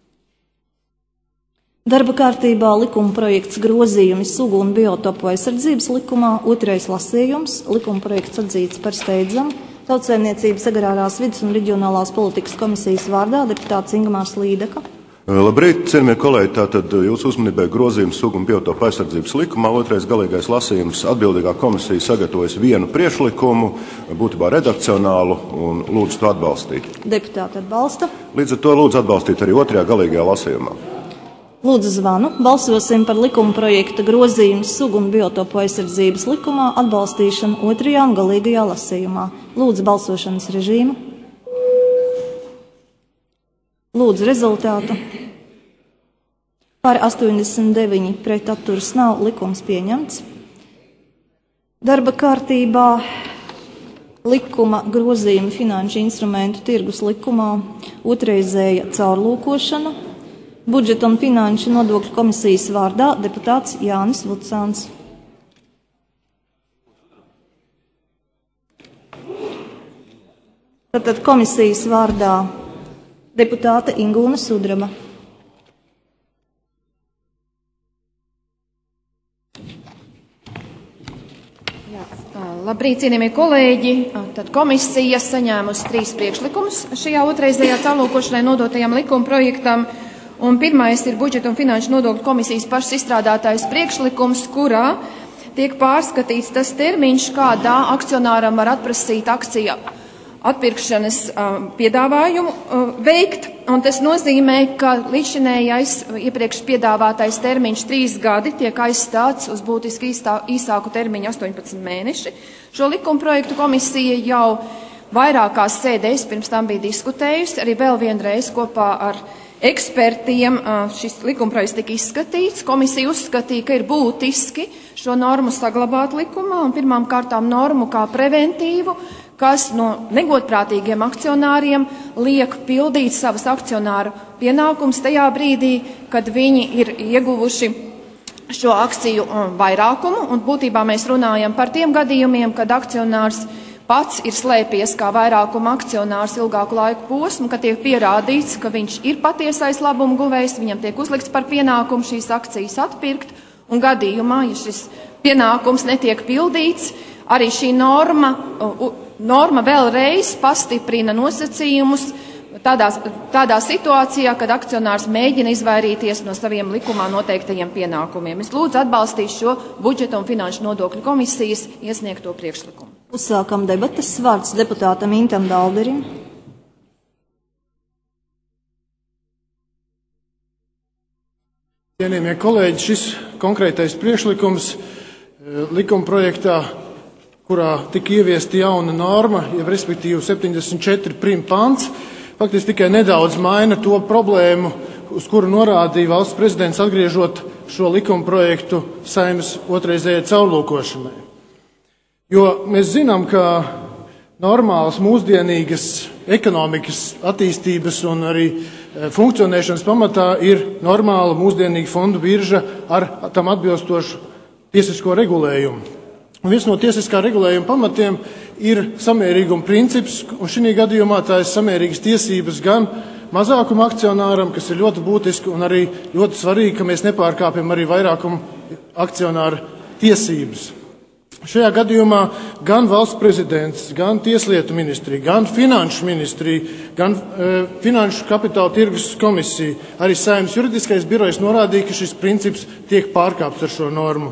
Darba kārtībā likuma projekts grozījumi sugu un biotopu aizsardzības likumā, otrais lasījums, likuma projekts atzīts par steidzamu. Tautsaimniecības agrārās vides un reģionālās politikas komisijas vārdā deputāts Ingamārs Līdeka. Labrīt, cienījamie kolēģi, tātad jūsu uzmanībai grozījums sugu un biotopu aizsardzības likumā, otrais galīgais lasījums, atbildīgā komisija sagatavojas vienu priekšlikumu, būtībā redakcionālu, un lūdzu to atbalstīt. Deputāti atbalsta. Līdz ar to lūdzu atbalstīt arī otrajā galīgajā lasījumā. Lūdzu zvanu. Balsosim par likuma projekta grozījumu sugu un biotopu aizsardzības likumā atbalstīšanu otrajā un galīgajā lasījumā. Lūdzu balsošanas režīmu. Lūdzu rezultātu. Par astoņdesmit deviņi pret atturas nav, likums pieņemts. Darba kārtībā likuma grozījumi finanšu instrumentu tirgus likumā, otrreizēja caurlūkošana. Budžeta un finanšu nodokļu komisijas vārdā deputāts Jānis Vucāns. Tātad komisijas vārdā deputāte Ingūna Sudraba. Jā, labrīt, cienījamie kolēģi. Tad komisija saņēmusi trīs priekšlikumus šajā otrreizējā caurlūkošanai nodotajam likuma projektam. Un pirmais ir budžeta un finanšu nodokļu komisijas pašas izstrādātais priekšlikums, kurā tiek pārskatīts tas termiņš, kādā akcionāram var atprasīt akciju atpirkšanas uh, piedāvājumu uh, veikt. Un tas nozīmē, ka līdzšinējais iepriekš piedāvātais termiņš trīs gadi tiek aizstāts uz būtiski īstā, īsāku termiņu astoņpadsmit mēneši. Šo likuma projektu komisija jau vairākās sēdēs pirms tam bija diskutējusi, arī vēl vienreiz kopā ar ekspertiem šis likumprojekts tika izskatīts. Komisija uzskatīja, ka ir būtiski šo normu saglabāt likumā un pirmām kārtām normu kā preventīvu, kas no negodprātīgiem akcionāriem liek pildīt savas akcionāru pienākumus tajā brīdī, kad viņi ir ieguvuši šo akciju vairākumu. Un būtībā mēs runājam par tiem gadījumiem, kad akcionārs pats ir slēpies kā vairākuma akcionārs ilgāku laiku posmu, ka tiek pierādīts, ka viņš ir patiesais labumu guvējs, viņam tiek uzlikts par pienākumu šīs akcijas atpirkt, un gadījumā, ja šis pienākums netiek pildīts, arī šī norma, norma vēlreiz pastiprina nosacījumus tādā, tādā situācijā, kad akcionārs mēģina izvairīties no saviem likumā noteiktajiem pienākumiem. Es lūdzu atbalstīt šo budžeta un finanšu nodokļu komisijas iesniegto priekšlikumu. Uzsākam debatas. Vārds deputātam Intam Dalderim. Cienījamie kolēģi, šis konkrētais priekšlikums likuma projektā, kurā tika ieviesta jauna norma, jeb respektīvi septiņdesmit četri prim pants, faktiski tikai nedaudz maina to problēmu, uz kuru norādīja valsts prezidents, atgriežot šo likuma projektu Saeimas otrreizējai caurlūkošanai. Jo mēs zinām, ka normālas mūsdienīgas ekonomikas attīstības un arī funkcionēšanas pamatā ir normāla mūsdienīga fondu birža ar tam atbilstošu tiesisko regulējumu. Un viens no tiesiskā regulējuma pamatiem ir samērīguma princips, un šī gadījumā tā ir samērīgas tiesības gan mazākuma akcionāram, kas ir ļoti būtiski, un arī ļoti svarīgi, ka mēs nepārkāpjam arī vairākuma akcionāra tiesības. Šajā gadījumā gan valsts prezidents, gan tieslietu ministrija, gan finanšu ministrija, gan e, finanšu kapitāla tirgus komisija, arī Saeimas juridiskais birojs norādīja, ka šis princips tiek pārkāpts ar šo normu.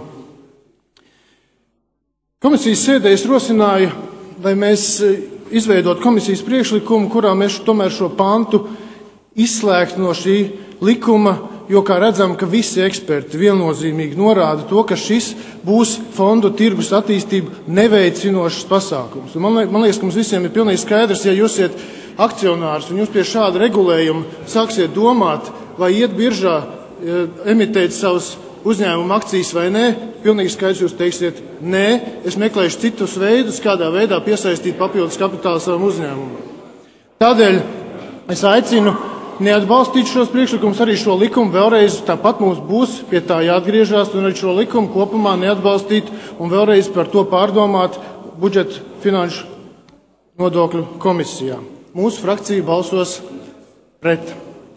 Komisijas sēdē es rosināju, lai mēs izveidot komisijas priekšlikumu, kurā mēs tomēr šo pantu izslēgt no šī likuma, jo, kā redzam, ka visi eksperti viennozīmīgi norāda to, ka šis būs fondu tirgus attīstību neveicinošs pasākums. Un man, man liekas, ka mums visiem ir pilnīgi skaidrs, ja jūs esat akcionārs un jūs pie šāda regulējuma sāksiet domāt, vai iet biržā, emitēt savus uzņēmuma akcijas vai nē, pilnīgi skaidrs jūs teiksiet, nē, es meklēšu citus veidus, kādā veidā piesaistīt papildus kapitālu savam uzņēmumam. Tādēļ es aicinu neatbalstīt šos priekšlikumus, arī šo likumu vēlreiz, tāpat mums būs pie tā jāatgriežās, un arī šo likumu kopumā neatbalstīt un vēlreiz par to pārdomāt budžeta finanšu nodokļu komisijā. Mūsu frakcija balsos pret.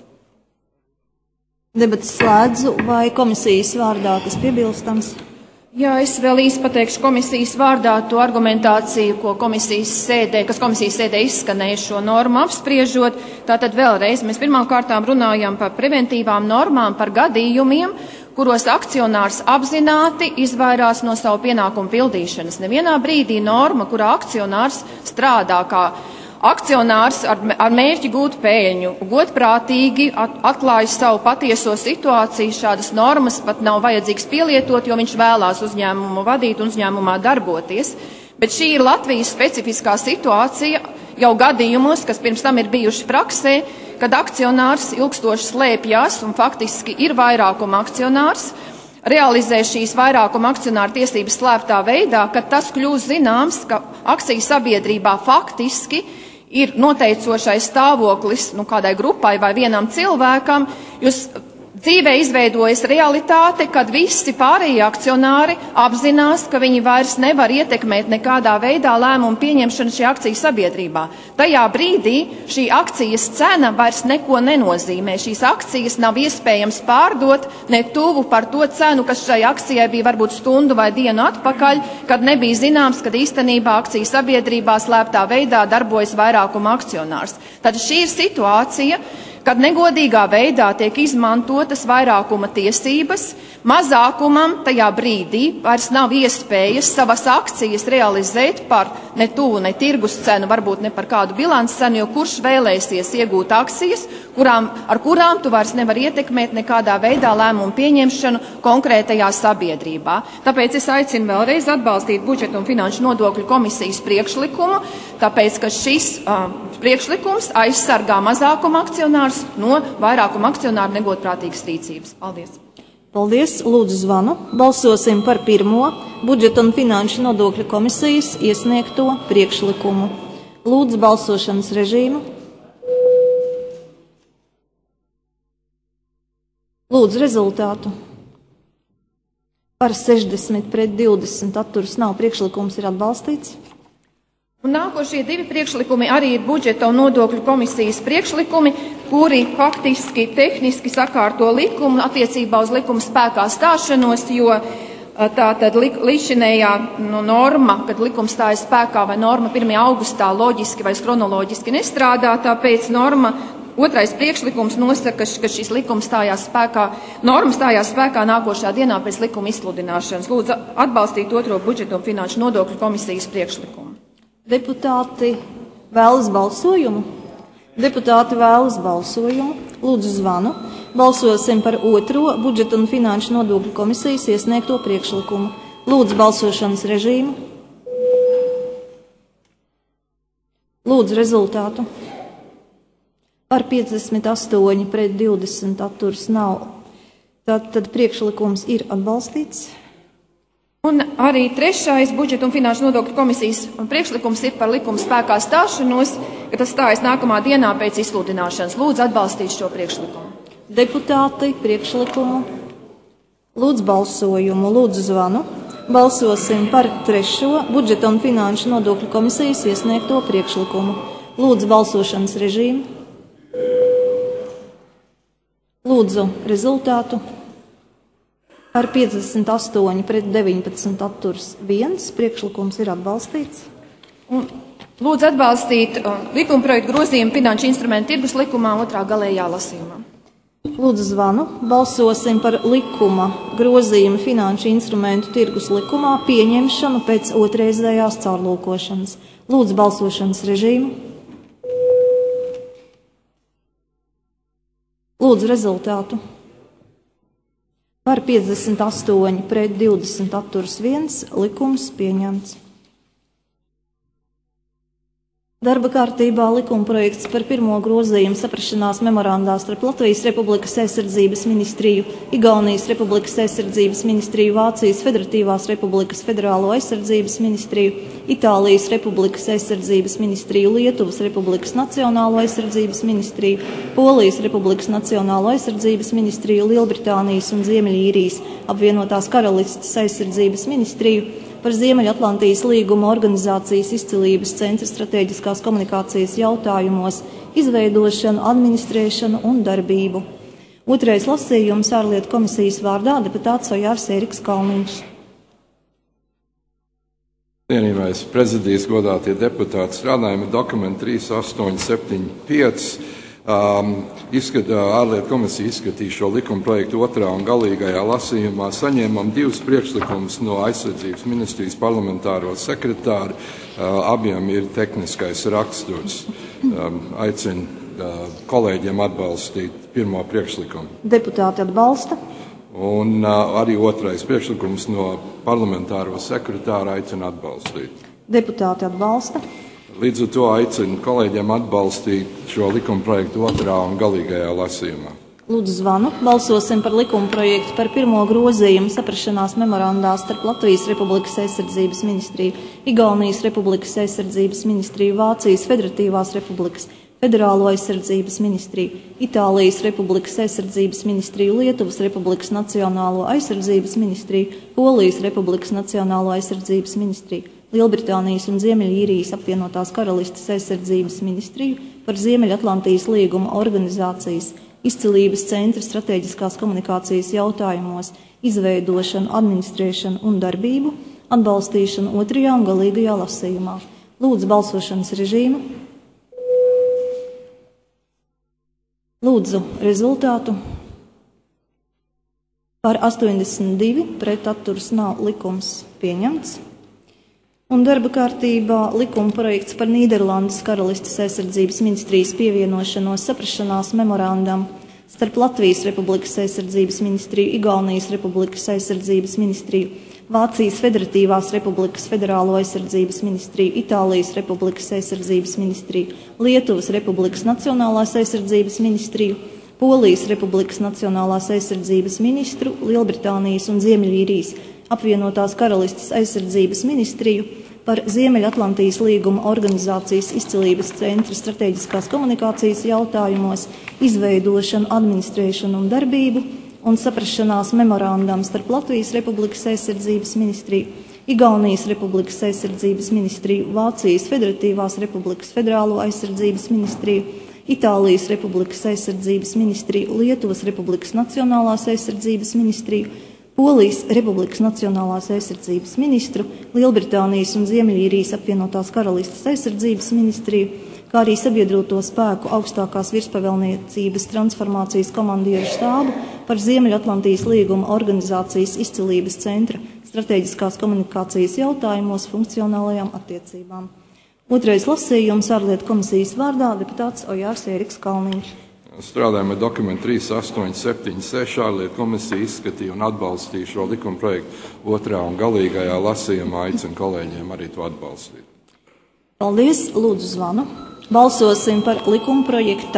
Debates slēdzu, vai komisijas vārdā kas piebilstams? Jā, es vēl īsti pateikšu komisijas vārdā to argumentāciju, ko komisijas sēdē, kas komisijas sēdē izskanēja šo normu apspriežot. Tātad vēlreiz mēs pirmām kārtām runājam par preventīvām normām, par gadījumiem, kuros akcionārs apzināti izvairās no savu pienākumu pildīšanas. Nevienā brīdī norma, kurā akcionārs strādā kā akcionārs ar, ar mērķi gūt pēļņu, godprātīgi at, atklājas savu patieso situāciju, šādas normas pat nav vajadzīgs pielietot, jo viņš vēlās uzņēmumu vadīt un uzņēmumā darboties. Bet šī ir Latvijas specifiskā situācija jau gadījumos, kas pirms tam ir bijuši praksē, kad akcionārs ilgstoši slēpjas un faktiski ir vairākuma akcionārs, realizē šīs vairākuma akcionāru tiesības slēptā veidā, kad tas kļūst zināms, ka akciju sabiedrībā faktiski ir noteicošais stāvoklis nu, kādai grupai vai vienam cilvēkam, jūs dzīvē izveidojas realitāte, kad visi pārējie akcionāri apzinās, ka viņi vairs nevar ietekmēt nekādā veidā lēmumu pieņemšanu šajā akciju sabiedrībā. Tajā brīdī šī akcijas cena vairs neko nenozīmē. Šīs akcijas nav iespējams pārdot ne tuvu par to cenu, kas šai akcijai bija varbūt stundu vai dienu atpakaļ, kad nebija zināms, kad īstenībā akciju sabiedrībā slēptā veidā darbojas vairākuma akcionārs. Tad šī ir situācija, kad negodīgā veidā tiek izmantotas vairākuma tiesības, mazākumam tajā brīdī vairs nav iespējas savas akcijas realizēt par ne tuvu, ne tirgus cenu, varbūt ne par kādu bilants cenu, jo kurš vēlēsies iegūt akcijas, kurām, ar kurām tu vairs nevar ietekmēt nekādā veidā lēmumu pieņemšanu konkrētajā sabiedrībā. Tāpēc es aicinu vēlreiz atbalstīt budžeta un finanšu nodokļu komisijas priekšlikumu, tāpēc, ka šis uh, priekšlikums aizsargā mazākuma akcionārs no vairākuma akcionāru negodprātīgas rīcības. Paldies! Paldies! Lūdzu zvanu. Balsosim par pirmo budžeta un finanšu nodokļu komisijas iesniegto priekšlikumu. Lūdzu balsošanas režīmu. Lūdzu rezultātu. Par sešdesmit pret divdesmit atturas nav, priekšlikums ir atbalstīts. Un nākošie divi priekšlikumi arī ir budžeta un nodokļu komisijas priekšlikumi, kuri faktiski tehniski sakārto likumu attiecībā uz likuma spēkā stāšanos, jo tātad līdzinējā nu, norma, kad likums stājas spēkā vai norma pirmajā augustā loģiski vai kronoloģiski nestrādā, tāpēc norma, otrais priekšlikums nosaka, ka šis likums stājās spēkā, norma stājās spēkā nākošā dienā pēc likuma izsludināšanas. Lūdzu atbalstīt otro budžeta un finanšu nodokļu komisijas priekšlikumu. Deputāti vēlas balsojumu? Deputāti vēlas balsojumu. Lūdzu zvanu. Balsosim par otro budžeta un finanšu nodokļu komisijas iesniegto priekšlikumu. Lūdzu balsošanas režīmu. Lūdzu rezultātu. Par piecdesmit astoņi pret divdesmit atturas nav. Tad, tad priekšlikums ir atbalstīts. Un arī trešais budžeta un finanšu nodokļu komisijas priekšlikums ir par likuma spēkā stāšanos, ka tas stājas nākamā dienā pēc izsludināšanas. Lūdzu atbalstīt šo priekšlikumu. Deputāti priekšlikumu. Lūdzu balsojumu. Lūdzu zvanu. Balsosim par trešo budžeta un finanšu nodokļu komisijas iesniegto priekšlikumu. Lūdzu balsošanas režīmu. Lūdzu rezultātu. Par piecdesmit astoņi pret deviņpadsmit atturas viens, priekšlikums ir atbalstīts. Un lūdzu atbalstīt uh, likumprojektu grozījumu finanšu instrumentu tirgus likumā otrā galējā lasījumā. Lūdzu zvanu. Balsosim par likuma grozījumu finanšu instrumentu tirgus likumā pieņemšanu pēc otrreizējās caurlūkošanas. Lūdzu balsošanas režīmu. Lūdzu rezultātu. Par piecdesmit astoņi pret divdesmit atturas viens, likums pieņemts. Darba kārtībā likumprojekts par pirmo grozījumu saprašanās memorandā starp Latvijas Republikas aizsardzības ministriju, Igaunijas Republikas aizsardzības ministriju, Vācijas Federatīvās Republikas federālo aizsardzības ministriju, Itālijas Republikas aizsardzības ministriju, Lietuvas Republikas nacionālo aizsardzības ministriju, Polijas Republikas nacionālo aizsardzības ministriju, Lielbritānijas un Ziemeļīrijas apvienotās karalistes aizsardzības ministriju, par Ziemeļatlantijas līguma organizācijas izcilības centra stratēģiskās komunikācijas jautājumos, izveidošanu, administrēšanu un darbību. Otrais lasījums ārlietu komisijas vārdā deputāts Ojārs Ēriks Kalniņš. Cienījamais prezidijas, godātie deputāti, strādājam ar dokumentu trīs astoņi septiņi pieci. Um, izskat, ārlietu komisija izskatīja šo likuma projektu otrā un galīgajā lasījumā. Saņēmām divus priekšlikumus no aizsardzības ministrijas parlamentāro sekretāru. Uh, abiem ir tehniskais raksturs. Um, aicinu uh, kolēģiem atbalstīt pirmo priekšlikumu. Deputāti atbalsta. Un uh, arī otrais priekšlikums no parlamentāro sekretāra aicinu atbalstīt. Deputāti atbalsta. Līdz ar to aicinu kolēģiem atbalstīt šo likuma projektu otrā un galīgajā lasījumā. Lūdzu zvanu. Balsosim par likuma projektu par pirmo grozījumu saprašanās memorandā starp Latvijas Republikas aizsardzības ministriju, Igaunijas Republikas aizsardzības ministriju, Vācijas Federatīvās Republikas federālo aizsardzības ministriju, Itālijas Republikas aizsardzības ministriju, Lietuvas Republikas nacionālo aizsardzības ministriju, Polijas Republikas nacionālo aizsardzības ministriju, Lielbritānijas un Ziemeļīrijas apvienotās karalistes aizsardzības ministriju, par Ziemeļatlantijas līguma organizācijas izcilības centra stratēģiskās komunikācijas jautājumos, izveidošanu, administrēšanu un darbību, atbalstīšanu otrajā un galīgajā lasījumā. Lūdzu balsošanas režīmu. Lūdzu rezultātu. Par astoņdesmit divi pret atturas nav, likums pieņemts. Un darba kārtībā likuma projekts par Nīderlandes karalistes aizsardzības ministrijas pievienošanos saprašanās memorandam starp Latvijas Republikas aizsardzības ministriju, Igaunijas Republikas aizsardzības ministriju, Vācijas Federatīvās Republikas federālo aizsardzības ministriju, Itālijas Republikas aizsardzības ministriju, Lietuvas Republikas nacionālās aizsardzības ministriju, Polijas Republikas nacionālās aizsardzības ministru, Lielbritānijas un Ziemeļīrijas apvienotās karalistes aizsardzības ministriju, par Ziemeļatlantijas līguma organizācijas izcilības centra stratēģiskās komunikācijas jautājumos, izveidošanu, administrēšanu un darbību un saprašanās memorandam starp Latvijas Republikas aizsardzības ministriju, Igaunijas Republikas aizsardzības ministriju, Vācijas Federatīvās Republikas federālo aizsardzības ministriju, Itālijas Republikas aizsardzības ministriju, Lietuvas Republikas nacionālās aizsardzības ministriju, Polijas Republikas nacionālās aizsardzības ministru, Lielbritānijas un Ziemeļīrijas apvienotās karalistes aizsardzības ministriju, kā arī sabiedroto spēku augstākās virspavēlniecības transformācijas komandieru štābu par Ziemeļatlantijas līguma organizācijas izcilības centra stratēģiskās komunikācijas jautājumos funkcionālajām attiecībām. Otrais lasījums ārlietu komisijas vārdā deputāts Ojārs Ēriks Kalniņš. Strādājam ar dokumentu trīs astoņi septiņi seši. Ārlietu komisija izskatīja un atbalstīja šo likuma projektu otrā un galīgajā lasījumā. Aicinu kolēģiem arī to atbalstīt. Paldies. Lūdzu zvanu. Balsosim par likuma projekta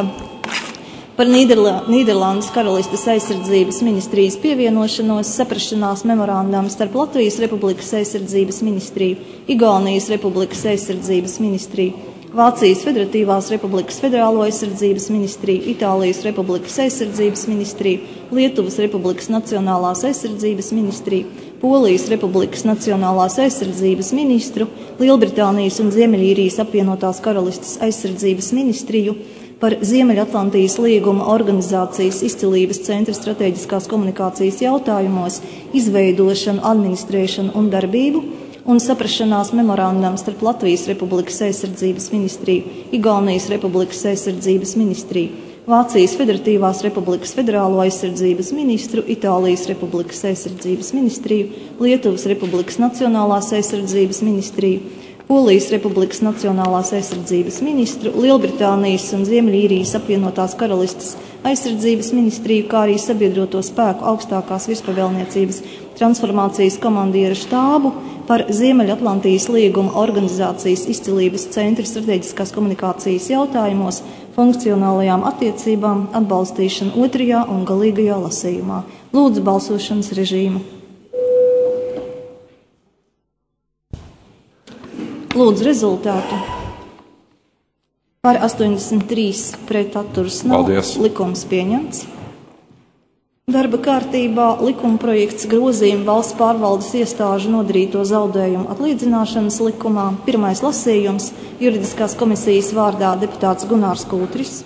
par Nīderla, Nīderlandes karalistes aizsardzības ministrijas pievienošanos saprašanās memorandām starp Latvijas Republikas aizsardzības ministriju, Igaunijas Republikas aizsardzības ministriju, Vācijas Federatīvās Republikas federālo aizsardzības ministriju, Itālijas Republikas aizsardzības ministriju, Lietuvas Republikas nacionālās aizsardzības ministriju, Polijas Republikas nacionālās aizsardzības ministru, Lielbritānijas un Ziemeļīrijas apvienotās karalistes aizsardzības ministriju, par Ziemeļatlantijas līguma organizācijas izcilības centra stratēģiskās komunikācijas jautājumos, izveidošanu, administrēšanu un darbību, un saprašanās memorandam starp Latvijas Republikas aizsardzības ministriju, Igaunijas Republikas aizsardzības ministriju, Vācijas Federatīvās Republikas federālo aizsardzības ministru, Itālijas Republikas aizsardzības ministriju, Lietuvas Republikas nacionālās aizsardzības ministriju, Polijas Republikas Nacionālās aizsardzības ministru, Lielbritānijas un Ziemeļīrijas apvienotās karalistes aizsardzības ministriju, kā arī sabiedroto spēku augstākās virspavēlniecības transformācijas komandieru štābu par Ziemeļatlantijas līguma organizācijas izcilības centra strateģiskās komunikācijas jautājumos funkcionālajām attiecībām atbalstīšanu otrajā un galīgajā lasījumā. Lūdzu balsošanas režīmu. Lūdzu rezultātu. Par astoņdesmit trīs pret atturas nav. Paldies. Likums pieņemts. Darba kārtībā likuma projekts grozījumi valsts pārvaldes iestāžu nodarīto zaudējumu atlīdzināšanas likumā. Pirmais lasījums juridiskās komisijas vārdā deputāts Gunārs Kūtris.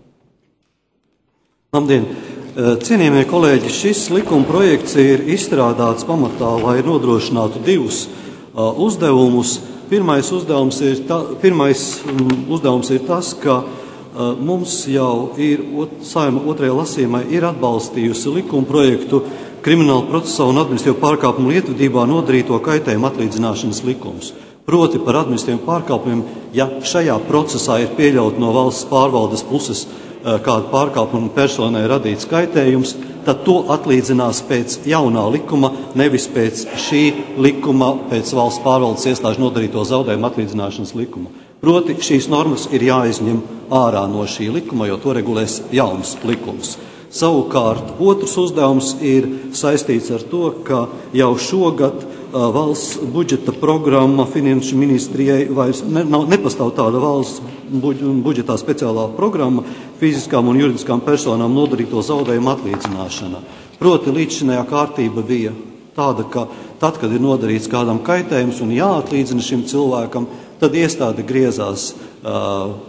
Labdien! Cienījamie kolēģi, šis likuma projekts ir izstrādāts pamatā, lai nodrošinātu divus uh, uzdevumus. Pirmais uzdevums ir, ta, pirmais, um, uzdevums ir tas, ka uh, mums jau ir ot, Saeima otrajā lasījumā ir atbalstījusi likuma projektu krimināla procesā un administratīvu pārkāpumu lietvedībā nodarīto kaitējumu atlīdzināšanas likums. Proti par administratīviem pārkāpumiem, ja šajā procesā ir pieļaut no valsts pārvaldes puses uh, kādu pārkāpumu personai radīts kaitējums, tad to atlīdzinās pēc jaunā likuma, nevis pēc šī likuma, pēc valsts pārvaldes iestāžu nodarīto zaudējumu atlīdzināšanas likuma. Proti šīs normas ir jāizņem ārā no šī likuma, jo to regulēs jauns likums. Savukārt otrs uzdevums ir saistīts ar to, ka jau šogad uh, valsts budžeta programma Finanšu ministrijai vairs ne, nav, nepastāv tāda valsts budžetā speciālā programma fiziskām un juridiskām personām nodarīto zaudējumu atlīdzināšana. Proti līdzšinējā kārtība bija tāda, ka tad, kad ir nodarīts kādam kaitējums un jāatlīdzina šim cilvēkam, tad iestāde griezās uh,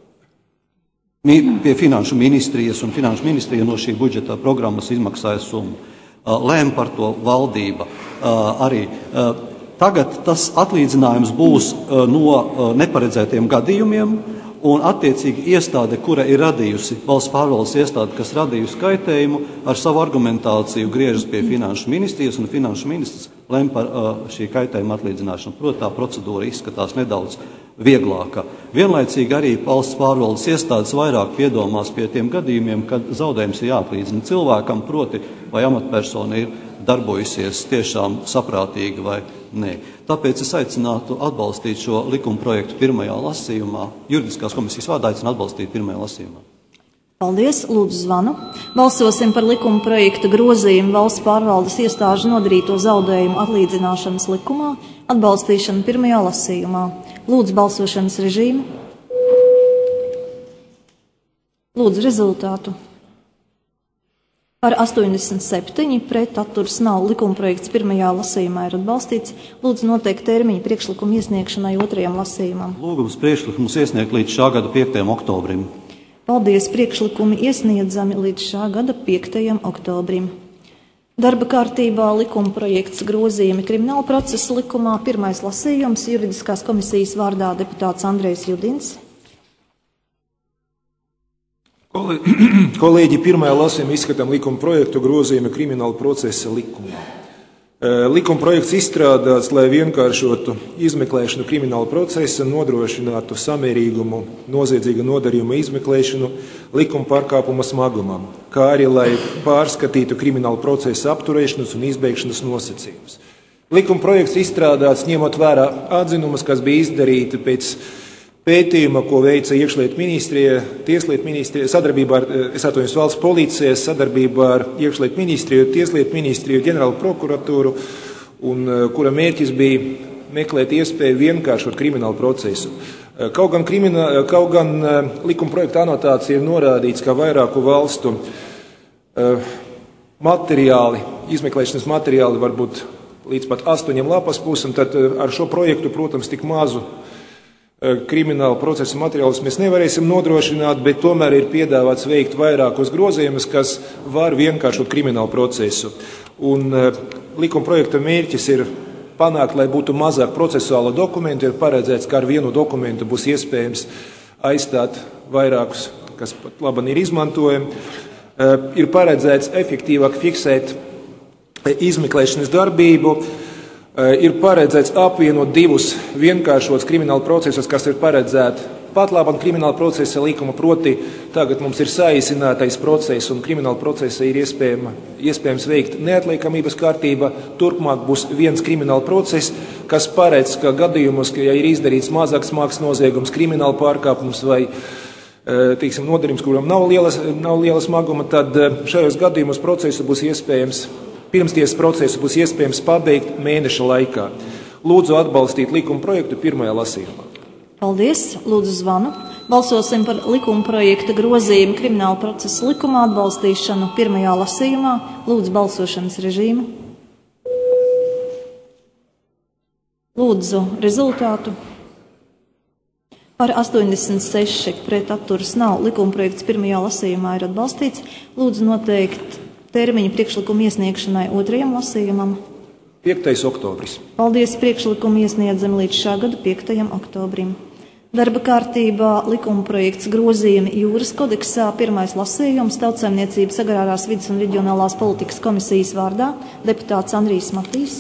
pie Finanšu ministrijas, un Finanšu ministrija no šī budžeta programmas izmaksāja summu. Uh, lēma par to valdība. Uh, arī uh, tagad tas atlīdzinājums būs uh, no uh, neparedzētiem gadījumiem, un attiecīgi iestāde, kura ir radījusi, valsts pārvaldes iestāde, kas radījusi kaitējumu, ar savu argumentāciju griežas pie Finanšu ministrijas, un Finanšu ministrs lem par uh, šī kaitējuma atlīdzināšanu. Protams, tā procedūra izskatās nedaudz vieglāka. Vienlaicīgi arī valsts pārvaldes iestādes vairāk piedomās pie tiem gadījumiem, kad zaudējums ir jāatlīdzina cilvēkam, proti, vai amatpersona ir darbojusies tiešām saprātīgi vai nē. Tāpēc es aicinātu atbalstīt šo likuma projektu pirmajā lasījumā. Juridiskās komisijas vārdā aicinu atbalstīt pirmajā lasījumā. Paldies, lūdzu zvanu. Balsosim par likuma projekta grozījumu valsts pārvaldes iestāžu nodarīto zaudējumu atlīdzināšanas likumā, atbalstīšanu pirmajā lasījumā. Lūdzu balsošanas režīmu. Lūdzu rezultātu. Par astoņdesmit septiņi pret atturas nav. Likuma projekts pirmajā lasījumā ir atbalstīts. Lūdzu noteikt termiņu priekšlikumu iesniegšanai otrajam lasījumam. Lūgums priekšlikumus iesniegt līdz šā gada piektajam oktobrim. Paldies, priekšlikumi iesniedzami līdz šā gada piektajam oktobrim. Darba kārtībā likuma projekts grozījumi krimināla procesa likumā. Pirmais lasījums juridiskās komisijas vārdā deputāts Andrejs Judins. Kolēģi, pirmajā lasījumā izskatām likuma projektu grozījumi krimināla procesa likumā. Likuma projekts izstrādāts, lai vienkāršotu izmeklēšanu krimināla procesa, nodrošinātu samērīgumu noziedzīga nodarījuma izmeklēšanu likuma pārkāpuma smagumam, kā arī lai pārskatītu krimināla procesa apturēšanas un izbeigšanas nosacījumus. Likuma projekts izstrādāts ņemot vērā atzinumus, kas bija izdarīti pēc pētījuma, ko veica iekšlietu ministrija, tieslietu ministrija, sadarbībā ar, es atvainojos, valsts policijas, sadarbībā ar iekšlietu ministriju, tieslietu ministriju, ģenerālu prokuratūru, un kura mērķis bija meklēt iespēju vienkāršot kriminālu procesu. Kaut gan, kriminā, kaut gan likuma projekta anotācija ir norādīts, ka vairāku valstu materiāli, izmeklēšanas materiāli var būt līdz pat astoņiem lapas pusam, tad ar šo projektu, protams, tik mazu krimināla procesa materiālus mēs nevarēsim nodrošināt, bet tomēr ir piedāvāts veikt vairākus grozījumus, kas var vienkāršot kriminālu procesu. Un likuma projekta mērķis ir panākt, lai būtu mazāk procesuālo dokumentu, ir paredzēts, ka ar vienu dokumentu būs iespējams aizstāt vairākus, kas pat labi ir izmantojami. Ir paredzēts efektīvāk fiksēt izmeklēšanas darbību, Ir paredzēts apvienot divus vienkāršotus krimināla procesus, kas ir paredzēti pat labam krimināla procesa likuma, proti tagad mums ir saīsinātais process un krimināla procesa ir iespējama, iespējams veikt neatliekamības kārtība. Turpmāk būs viens krimināla process, kas paredz, ka gadījumos, ka ja ir izdarīts mazāks smags noziegums, krimināla pārkāpums vai teiksim, nodarījums, kuram nav liela, nav liela smaguma, tad šajos gadījumos procesu būs iespējams Pirmstiesas procesu būs iespējams pabeigt mēneša laikā. Lūdzu atbalstīt likuma projektu pirmajā lasījumā. Paldies, lūdzu zvanu. Balsosim par likuma projekta grozījumu krimināla procesa likumā atbalstīšanu pirmajā lasījumā. Lūdzu balsošanas režīmu. Lūdzu rezultātu. Par astoņdesmit seši pret atturas nav. Likuma projekts pirmajā lasījumā ir atbalstīts. Lūdzu noteikt termiņu priekšlikumu iesniegšanai otrajam lasījumam. piektais oktobris. Paldies, priekšlikumu iesniedzam līdz šā gada piektajam oktobrim. Darba kārtībā likuma projekts grozījumi Jūras kodeksā, pirmais lasījums, Tautsaimniecības agrārās vides un reģionālās politikas komisijas vārdā, deputāts Andrijs Matīs.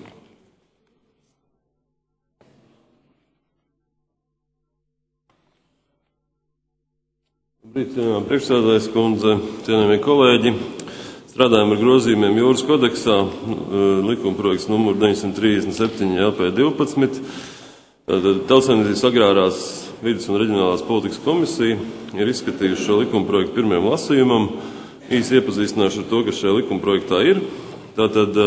Priekšsēdētājas kundze, cienījamie kolēģi. Strādājam ar grozījumiem Jūras kodeksā, likuma projekts numur deviņsimt trīsdesmit septiņi L P divpadsmit. Tautsaimniecības agrārās vides un reģionālās politikas komisija ir izskatījuši šo likuma projektu pirmajam lasījumam. Īsi iepazīstināšu ar to, kas šajā likuma projektā ir. Tātad,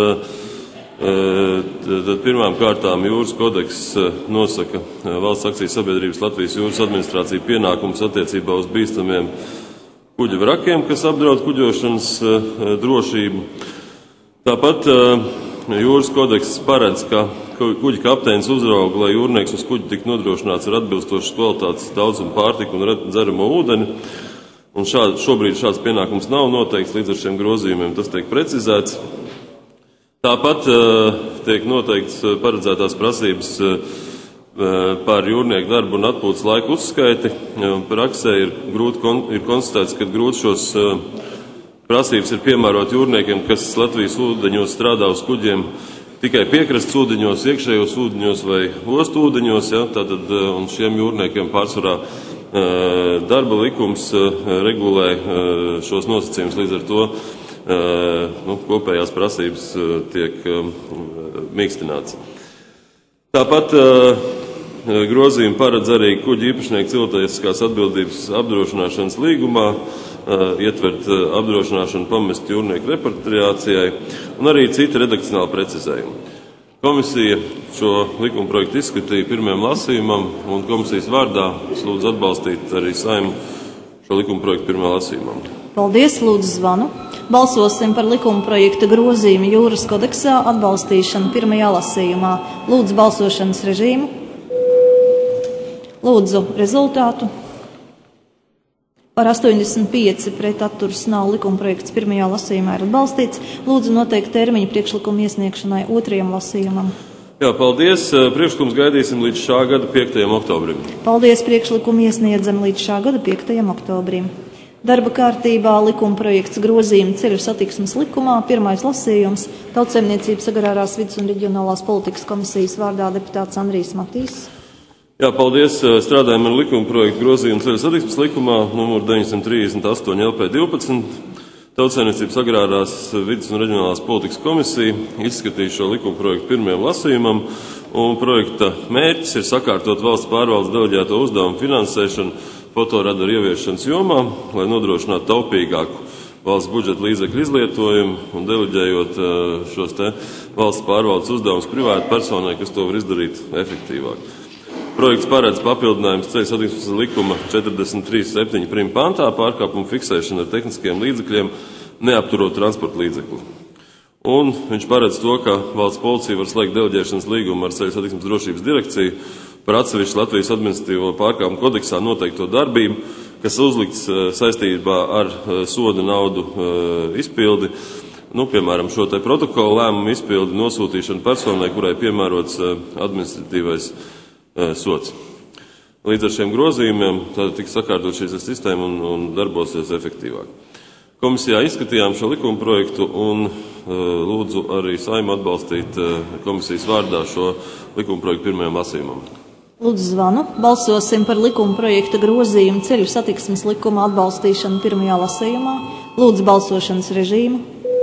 tad pirmām kārtām Jūras kodeks nosaka valsts akcijas sabiedrības Latvijas jūras administrācija pienākums attiecībā uz bīstamiem kuģu vrakiem, kas apdraud kuģošanas drošību. Tāpat Jūras kodeks paredz, ka kuģa kapteinis uzrauga, lai jūrnieks uz kuģa tik nodrošināts ar atbilstošas kvalitātes daudzumu pārtiku un dzeramo ūdeni. Un šād, šobrīd šāds pienākums nav noteikts, līdz ar šiem grozījumiem tas tiek precizēts. Tāpat tiek noteikts paredzētās prasības par jūrnieku darbu un atpūtas laiku uzskaiti. Praksē ir, grūti, ir konstatēts, ka grūti šos prasības ir piemērot jūrniekiem, kas Latvijas ūdeņos strādā uz kuģiem tikai piekrastes ūdeņos, iekšējos ūdeņos vai ostu ūdeņos. Ja, tātad, un šiem jūrniekiem pārsvarā darba likums regulē šos nosacījumus, līdz ar to nu, kopējās prasības tiek mīkstināts. Tāpat grozījumi paredz arī kuģa īpašnieku cilvēciskās atbildības apdrošināšanas līgumā, ietvert apdrošināšanu pamest jūrnieku repatriācijai un arī citi redakcionāli precizējumi. Komisija šo likuma projektu izskatīja pirmajam lasījumam un komisijas vārdā es lūdzu atbalstīt arī Saeimu šo likuma projektu pirmajā lasījumā. Paldies, lūdzu zvanu. Balsosim par likuma projekta grozījumu Jūras kodeksā atbalstīšanu pirmajā lasījumā. Lūdzu balsošanas režīmu. Lūdzu rezultātu. Par astoņdesmit pieci pret atturas nav. Likuma projekts pirmajā lasījumā ir atbalstīts. Lūdzu noteikt termiņu priekšlikumu iesniegšanai otrajam lasījumam. Jā, paldies. Priekšlikums gaidīsim līdz šā gada piektajam oktobrim. Paldies, priekšlikumu iesniedzam līdz šā gada piektajam oktobrim. Darba kārtībā likuma projekts grozījumi ceļu satiksmes likumā, pirmais lasījums, Tautsaimniecības agrārās vides un reģionālās politikas komisijas vārdā deputāts Andrijs Matīs. Jā, paldies. Strādājam ar likuma projektu grozījumu ceļu satiksmes likumā, numur deviņsimt trīsdesmit astoņi L P divpadsmit. Tautsaimniecības agrārās vides un reģionālās politikas komisija izskatīja šo likuma projektu pirmajam lasījumam, un projekta mērķis ir sakārtot valsts pārvaldes deleģēto uzdevumu finansēšanu fotoradaru ieviešanas jomā, lai nodrošinātu taupīgāku valsts budžeta līdzekļu izlietojumu un deleģējot šos te valsts pārvaldes uzdevumus privātai personai, kas to var izdarīt efektīvāk. Projekts paredz papildinājums ceļu satiksmes likuma četrdesmit trīs septiņi prim pantā pārkāpumu fiksēšanu ar tehniskiem līdzekļiem, neapturot transporta līdzekli. Un viņš paredz to, ka valsts policija var slēgt deleģēšanas līgumu ar ceļu satiksmes drošības direkciju par atsevišķu Latvijas administratīvo pārkāpumu kodeksā noteikto darbību, kas uzlikts saistībā ar soda naudu izpildi, nu, piemēram, šo te protokolu lēmumu izpildi nosūtīšanu personai, kurai piemērots administratīvais sots. Līdz ar šiem grozījumiem tātad tiks sakārtot šī sistēma un, un darbosies efektīvāk. Komisijā izskatījām šo likumprojektu un lūdzu arī Saeimu atbalstīt komisijas vārdā šo likumprojektu pirmajam lasījumam. Lūdzu zvanu. Balsosim par likumprojekta grozījumu ceļu satiksmes likuma atbalstīšanu pirmajā lasījumā. Lūdzu balsošanas režīmu.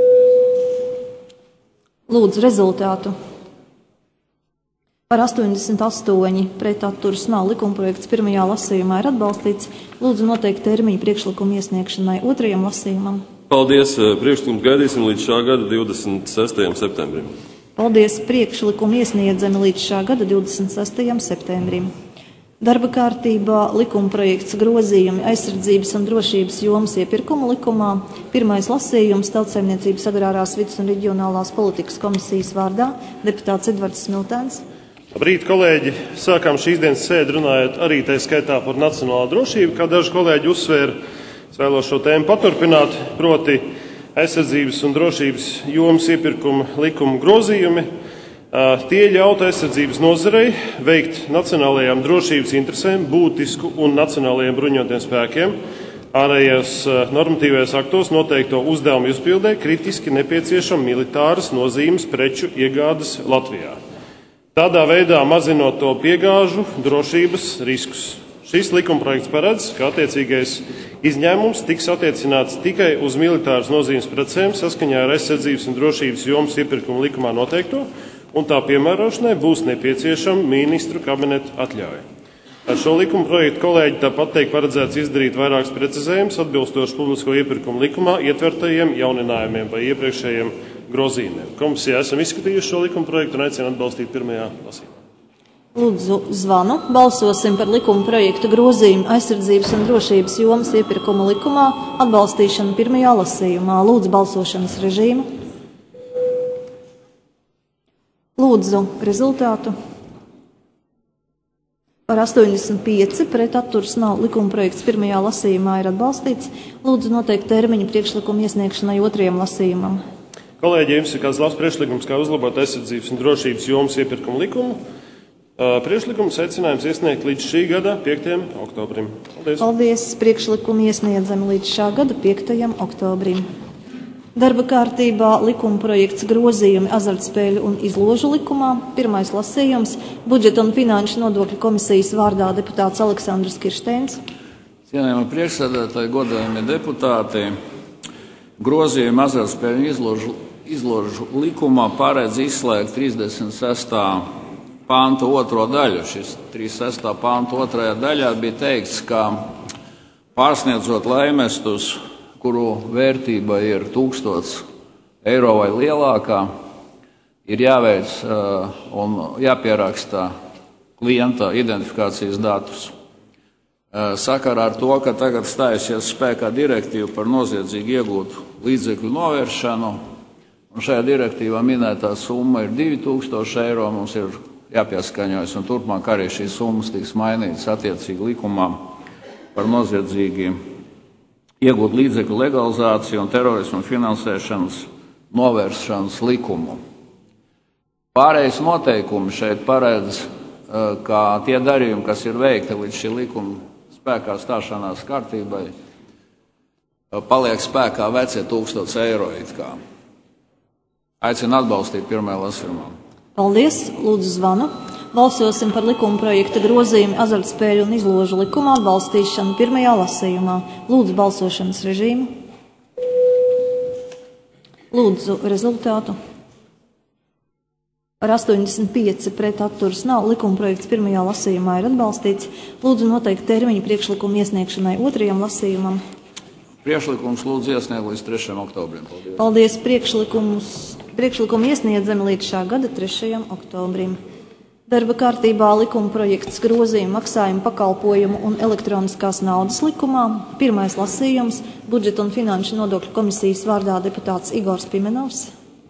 Lūdzu rezultātu. Par astoņdesmit astoņi pret atturas nav. Likumprojekts pirmajā lasījumā ir atbalstīts. Lūdzu noteikt termiņu priekšlikumu iesniegšanai otrajam lasījumam. Paldies. Priekšlikumu gaidīsim līdz šā gada divdesmit sestajam septembrim. Paldies. Priekšlikumu iesniedzami līdz šā gada divdesmit sestajam septembrim. Darba kārtībā likumprojekts grozījumi aizsardzības un drošības jomas iepirkuma likumā. Pirmais lasījums Tautsaimniecības agrārās vides un reģionālās politikas komisijas vārdā deputāts Edvards Smiltēns. Labrīt, kolēģi! Sākām šīs dienas sēdi runājot arī tā skaitā par nacionālo drošību, kā daži kolēģi uzsvēra. Es vēlos šo tēmu paturpināt, proti aizsardzības un drošības jomas iepirkuma likuma grozījumi. Tie ļautu aizsardzības nozarei veikt nacionālajām drošības interesēm būtisku un nacionālajiem bruņotiem spēkiem ārējos normatīvajos aktos noteikto uzdevumu izpildē kritiski nepieciešama militāras nozīmes preču iegādes Latvijā. Tādā veidā mazinot to piegāžu drošības riskus. Šis likumprojekts paredz, ka attiecīgais izņēmums tiks attiecināts tikai uz militāras nozīmes precēm saskaņā ar aizsardzības un drošības jomas iepirkuma likumā noteikto, un tā piemērošanai būs nepieciešama ministru kabineta atļauja. Ar šo likumprojektu kolēģi tāpat tiek paredzēts izdarīt vairākus precizējumus atbilstoši publisko iepirkumu likumā ietvertajiem jauninājumiem vai iepriekšējiem grozījumiem. Komisijā esam izskatījuši šo likumprojektu un aicinu atbalstīt pirmajā lasījumā. Lūdzu zvanu. Balsosim par likumprojektu grozījumu aizsardzības un drošības jomas iepirkuma likumā atbalstīšanu pirmajā lasījumā. Lūdzu balsošanas režīmu. Lūdzu rezultātu. Par astoņdesmit pieci pret atturas nav. Likumprojekts pirmajā lasījumā ir atbalstīts. Lūdzu noteikt termiņu priekšlikumu iesniegšanai otrajam lasījumam. Kolēģi, jums ir kāds labs priekšlikums, kā uzlabot aizsardzības un drošības jomas iepirkuma likumu. Priekšlikums aicinājums iesniegt līdz šī gada piektajam oktobrim. Paldies. Paldies. Priekšlikumu iesniedzami līdz šā gada piektajam oktobrim. Darba kārtībā likumprojekts grozījumi azartspēļu un izložu likumā. Pirmais lasījums budžeta un finanšu nodokļu komisijas vārdā deputāts Aleksandrs Kirsteins. Cienējamie priekšsēdētāji, godājamie deputāti, grozījumi azartspēļu un izložu, izložu likumā paredz izslēgt trīsdesmit sestā pānta otro daļu. Šis trīsdesmit sestā pānta otrajā daļā bija teikts, ka pārsniedzot laimestus, kuru vērtība ir tūkstots eiro vai lielākā, ir jāveic uh, un jāpieraksta klienta identifikācijas datus. Uh, sakarā ar to, ka tagad stājusies spēkā direktīva par noziedzīgi iegūtu līdzekļu novēršanu, un šajā direktīvā minētā summa ir divi tūkstoši eiro, mums ir jāpieskaņojas, un turpmāk arī šīs summas tiks mainītas attiecīgi likumā par noziedzīgi iegūt līdzekļu legalizāciju un terorismu finansēšanas novēršanas likumu. Pārējais noteikumi šeit paredz, ka tie darījumi, kas ir veikti līdz šī likuma spēkā stāšanās kārtībai, paliek spēkā vecie tūkstots eiro it kā. Aicinu atbalstīt pirmajā lasījumā. Paldies. Lūdzu zvanu. Balsosim par likumprojekta grozījumu azartspēļu un izložu likumā atbalstīšanu pirmajā lasījumā. Lūdzu balsošanas režīmu. Lūdzu rezultātu. Par astoņdesmit pieci pret atturas nav. Likumprojekts pirmajā lasījumā ir atbalstīts. Lūdzu noteikt termiņu priekšlikumu iesniegšanai otrajam lasījumam. Priekšlikums lūdzu iesniegt līdz trešajam oktobrim. Paldies. Paldies. Priekšlikums, priekšlikumu iesniedzami līdz šā gada trešajam oktobrim. Darba kārtībā likumprojekts grozījuma maksājumu pakalpojumu un elektroniskās naudas likumā. Pirmais lasījums budžeta un finanšu nodokļu komisijas vārdā deputāts Igors Pimenovs.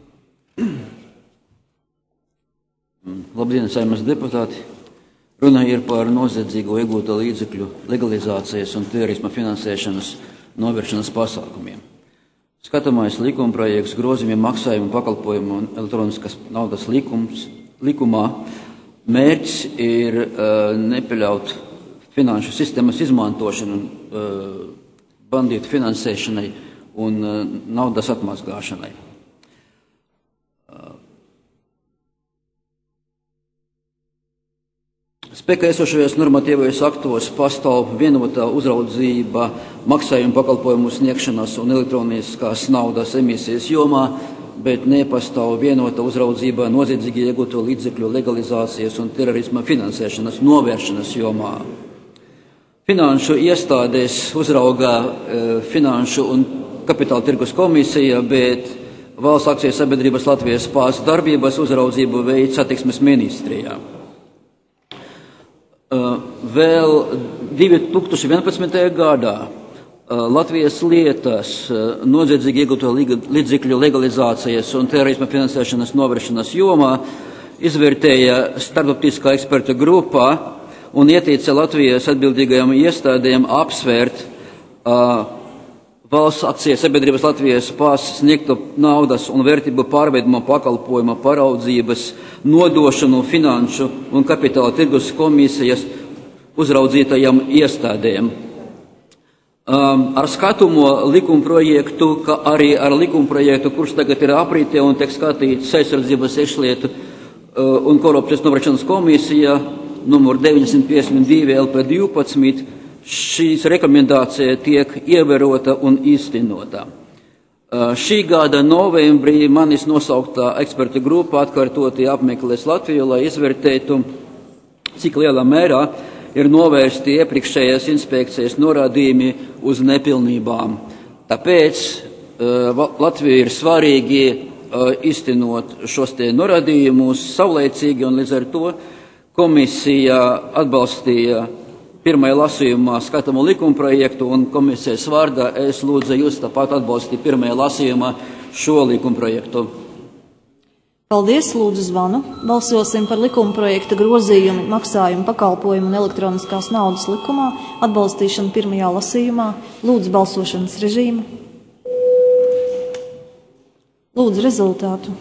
Labdien, Saeimas deputāti! Runa ir par noziedzīgo iegūto līdzekļu legalizācijas un terorisma finansēšanas novēršanas pasākumiem. Skatāmais likumprojekts grozījumiem maksājumu pakalpojumu un elektroniskās naudas likums, likumā mērķis ir uh, nepieļaut finanšu sistēmas izmantošanu uh, bandītu finansēšanai un naudas atmazgāšanai. Spēkā esošajos normatīvajos aktos pastāv vienotā uzraudzība maksājumu pakalpojumu sniegšanas un elektroniskās naudas emisijas jomā, bet nepastāv vienota uzraudzība noziedzīgi iegūto līdzekļu legalizācijas un terorisma finansēšanas novēršanas jomā. Finanšu iestādes uzraugā e, Finanšu un Kapitāla tirgus komisija, bet valsts akciju sabiedrības Latvijas P A S darbības uzraudzību veic Satiksmes ministrijā. Vēl divi tūkstoši vienpadsmitajā gadā Latvijas lietas noziedzīgi iegūto līdzekļu legalizācijas un terorisma finansēšanas novēršanas jomā izvērtēja starptautiskā eksperta grupā un ieteica Latvijas atbildīgajām iestādēm apsvērt uh, valsts akcijas sabiedrības Latvijas P A S sniegto naudas un vērtību pārveiduma pakalpojuma paraudzības nodošanu Finanšu un Kapitāla tirgus komisijas uzraudzītajām iestādēm. Um, ar skatumo likumprojektu, kā arī ar likumprojektu, kurš tagad ir aprītē un tiek skatīts aizsardzības iekšlietu uh, un korupcijas novēršanas komisija numur deviņsimt piecdesmit divi L P divpadsmit, šīs rekomendācija tiek ievērota un īstenota. Šī gada novembrī manis nosauktā eksperta grupa atkārtoti apmeklēs Latviju, lai izvērtētu, cik lielā mērā ir novērsti iepriekšējās inspekcijas norādījumi uz nepilnībām. Tāpēc Latvijai ir svarīgi īstenot šos te norādījumus saulēcīgi, un līdz ar to komisija atbalstīja pirmajā lasījumā skatāmo likumprojektu, un komisijas vārdā es lūdzu jūs tāpat atbalstīt pirmajā lasījumā šo likumprojektu. Paldies, lūdzu zvanu. Balsosim par likumprojekta grozījumu maksājumu pakalpojumu un elektroniskās naudas likumā atbalstīšanu pirmajā lasījumā. Lūdzu balsošanas režīmu. Lūdzu rezultātu.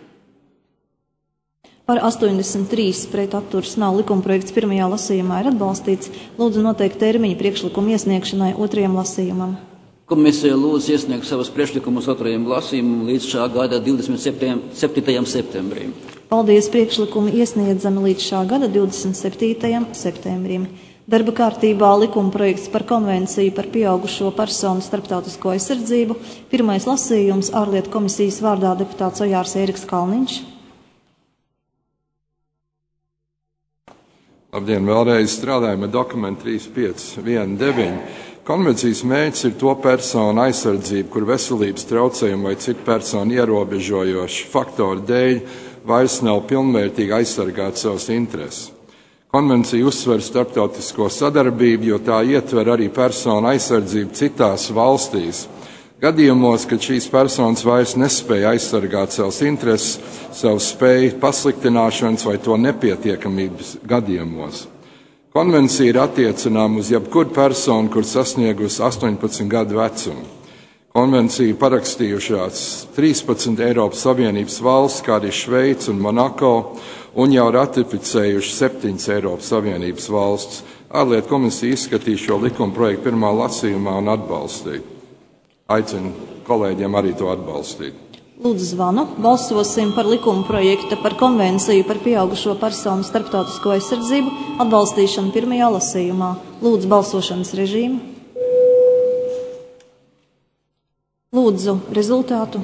Par astoņdesmit trīs pret atturas nav, likumprojekts pirmajā lasījumā ir atbalstīts. Lūdzu noteikt termiņu priekšlikumu iesniegšanai otrajam lasījumam. Komisija lūdz iesniegt savas priekšlikumus otrajam lasījumam līdz šā gada divdesmit septītajam septembrim. Paldies, priekšlikumi iesniedzami līdz šā gada divdesmit septītajam septembrim. Darba kārtībā likumprojekts par konvenciju par pieaugušo personu starptautisko aizsardzību. Pirmais lasījums ārlietu komisijas vārdā deputāts Ojārs Ēriks Kalniņš. Labdien, vēlreiz strādājam ar dokumentu trīs pieci viens deviņi. Konvencijas mērķis ir to personu aizsardzību, kur veselības traucējumu vai citu personu ierobežojošu faktoru dēļ vairs nav pilnvērtīgi aizsargāt savas intereses. Konvencija uzsver starptautisko sadarbību, jo tā ietver arī personu aizsardzību citās valstīs. Gadījumos, kad šīs personas vairs nespēja aizsargāt savas intereses, savu spēju pasliktināšanas vai to nepietiekamības gadījumos. Konvencija ir attiecināma uz jebkuru personu, kur sasniegusi astoņpadsmit gadu vecumu. Konvenciju parakstījušās trīspadsmit Eiropas Savienības valsts, kā arī Šveica un Monako, un jau ratificējuši septiņas Eiropas Savienības valsts. Ārlietu komisija izskatīja šo likuma projektu pirmā lasījumā un atbalstīja. Aicinu kolēģiem arī to atbalstīt. Lūdzu zvanu. Balsosim par likuma projekta par konvenciju par pieaugušo personu starptautisko aizsardzību atbalstīšanu pirmajā lasījumā. Lūdzu balsošanas režīmu. Lūdzu rezultātu.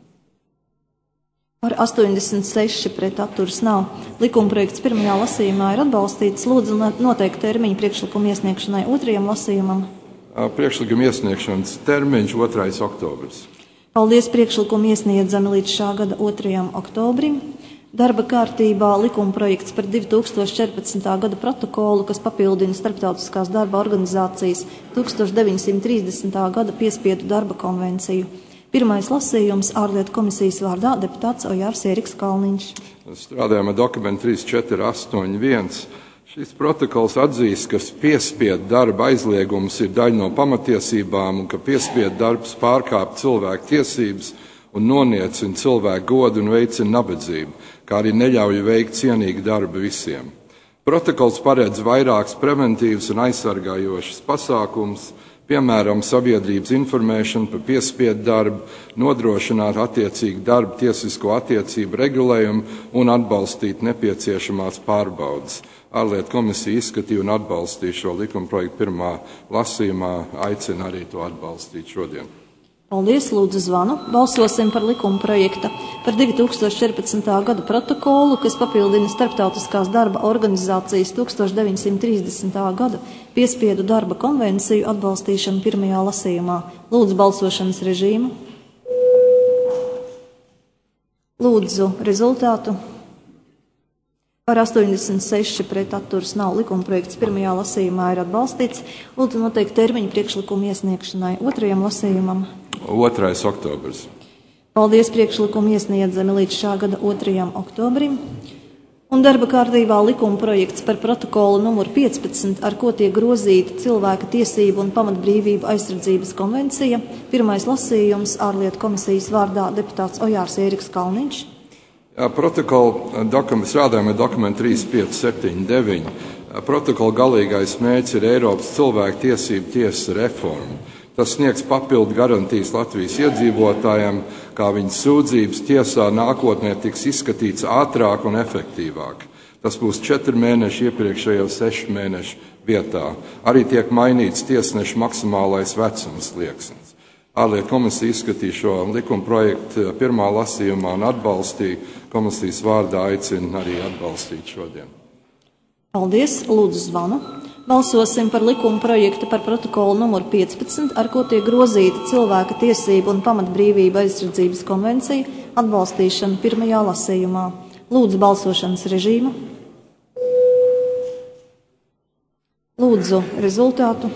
Par astoņdesmit seši pret atturas nav. Likumprojekts pirmajā lasījumā ir atbalstīts. Lūdzu noteikt termiņu priekšlikumu iesniegšanai otrajam lasījumam. Priekšlikuma iesniegšanas termiņš otrais oktobris. Paldies, priekšlikumu iesniedzami līdz šā gada otrajam oktobrim. Darba kārtībā likumprojekts par divi tūkstoši četrpadsmitā gada protokolu, kas papildina Starptautiskās darba organizācijas tūkstoš deviņsimt trīsdesmitā gada piespiedu darba konvenciju. Pirmais lasījums ārlietu komisijas vārdā deputāts Ojārs Ēriks Kalniņš. Strādājam ar dokumentu trīs četri astoņi viens. Šis protokols atzīst, ka piespiedu darba aizliegums ir daļa no pamatiesībām un ka piespiedu darbs pārkāpj cilvēku tiesības un noniecina cilvēku godu un veicina nabadzību, kā arī neļauj veikt cienīgu darbu visiem. Protokols paredz vairākas preventīvas un aizsargājošas pasākums, piemēram, sabiedrības informēšanu par piespiedu darbu, nodrošināt attiecīgi darba tiesisko attiecību regulējumu un atbalstīt nepieciešamās pārbaudas. Ārlietu komisija izskatīja un atbalstīja šo likumprojektu pirmā lasījumā, aicina arī to atbalstīt šodien. Paldies, lūdzu zvanu. Balsosim par likuma projekta par divi tūkstoši četrpadsmitā gada protokolu, kas papildina Starptautiskās darba organizācijas tūkstoš deviņsimt trīsdesmitā gada piespiedu darba konvenciju atbalstīšanu pirmajā lasījumā. Lūdzu balsošanas režīmu. Lūdzu rezultātu. Par astoņdesmit seši pret atturas nav. Likuma projekts pirmajā lasījumā ir atbalstīts. Lūdzu noteikti termiņu priekšlikumu iesniegšanai otrajam lasījumam. otrais oktobrs. Paldies, priekšlikumu iesniedzami līdz šā gada otrajam oktobrim. Un darba kārtībā likuma projekts par protokolu numur piecpadsmit, ar ko tiek grozīta cilvēka tiesību un pamatbrīvību aizsardzības konvencija. Pirmais lasījums ārlietu komisijas vārdā deputāts Ojārs Ēriks Kalniņš. Jā, protokola dokumentu strādājam ar dokumentu trīs pieci septiņi deviņi. Protokola galīgais mērķis ir Eiropas cilvēku tiesību tiesas reforma. Tas sniegs papildu garantijas Latvijas iedzīvotājiem, kā viņas sūdzības tiesā nākotnē tiks izskatīts ātrāk un efektīvāk. Tas būs četri mēneši iepriekšējo sešu mēnešu vietā. Arī tiek mainīts tiesnešu maksimālais vecums slieksnis. Ārlietu komisija izskatīja šo likuma projektu pirmā lasījumā un atbalstīja. Komisijas vārdā aicina arī atbalstīt šodien. Paldies, lūdzu zvanu. Balsosim par likuma projektu par protokolu numur piecpadsmit, ar ko tiek grozīta cilvēka tiesību un pamatbrīvību aizsardzības konvencija atbalstīšana pirmajā lasījumā. Lūdzu balsošanas režīmu. Lūdzu rezultātu.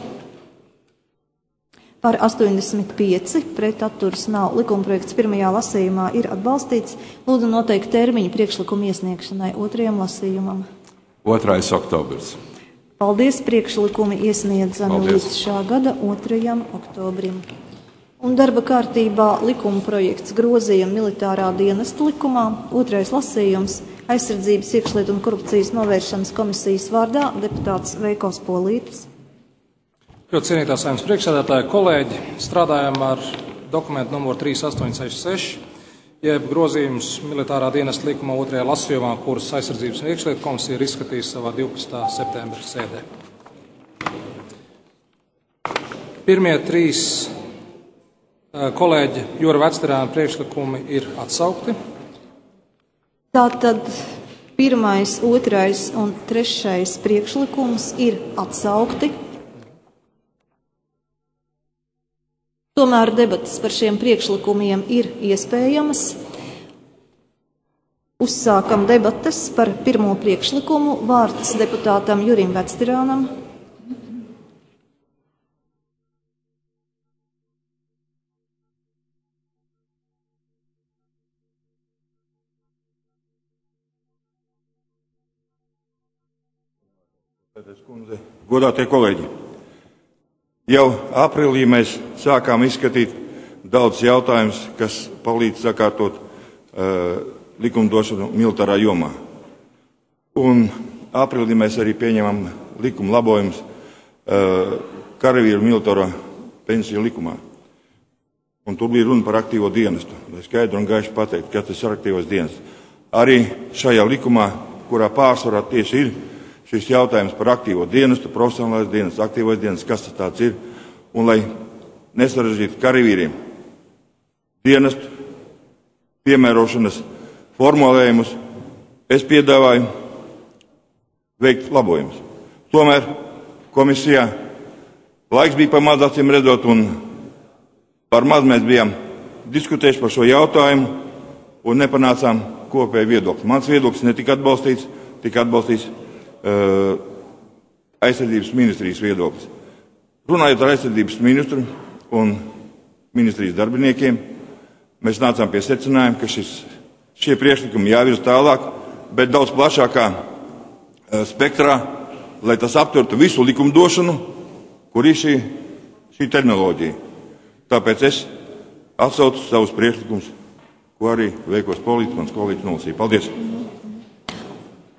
Par astoņdesmit pieci pret atturas nav. Likuma projekts pirmajā lasījumā ir atbalstīts. Lūdzu noteikti termiņu priekšlikumu iesniegšanai otrajam lasījumam. otrais oktobrs. Paldies, priekšlikumi iesniedzami Paldies. līdz šā gada otrajam oktobrim. Un darba kārtībā likuma projekts grozījuma militārā dienesta likumā, otrais lasījums, aizsardzības, iekšlietu un korupcijas novēršanas komisijas vārdā deputāts Veikos Polītis. Ļoti cienītā Saeimas priekšsēdētāja, kolēģi, strādājam ar dokumentu numuru trīs astoņi seši seši, jeb grozījums militārā dienesta likuma otrajā lasījumā, kuras aizsardzības un iekšlietu komisija ir izskatījusi savā divpadsmitā septembra sēdē. Pirmie trīs kolēģi Jura Vecterāna priekšlikumi ir atsaukti. Tātad pirmais, otrais un trešais priekšlikums ir atsaukti. Tomēr debatas par šiem priekšlikumiem ir iespējamas. Uzsākam debatas par pirmo priekšlikumu. Vārds deputātam Jurim Vecterānam. Godātie kolēģi, jau aprīlī mēs sākām izskatīt daudz jautājumus, kas palīdz sakārtot uh, likumdošanu militārā jomā. Un aprīlī mēs arī pieņemam likuma labojumus uh, karavīru militāro pensiju likumā. Un tur bija runa par aktīvo dienestu. Lai skaidri un gaiši pateikt, kas tas ir aktīvos dienests. Arī šajā likumā, kurā pārsvarā tieši ir šis jautājums par aktīvo dienestu, profesionālais dienests, aktīvais dienests, kas tas tāds ir, un lai nesarežģītu karavīriem dienestu piemērošanas formulējumus, es piedāvāju veikt labojumus. Tomēr komisijā laiks bija par maz, acīm redzot, un par maz mēs bijām diskutējuši par šo jautājumu un nepanācām kopēju viedokli. Mans viedoklis netika atbalstīts, tika atbalstīts uh, aizsardzības ministrijas viedoklis. Runājot ar aizsardzības ministru un ministrijas darbiniekiem, mēs nācām pie secinājuma, ka šis, šie priekšlikumi jāvirz tālāk, bet daudz plašākā uh, spektrā, lai tas aptvertu visu likumdošanu, kur ir šī, šī terminoloģija. Tāpēc es atsaucu savus priekšlikumus, ko arī Veikos Polītis, mans kolēģis nolasīja. Paldies!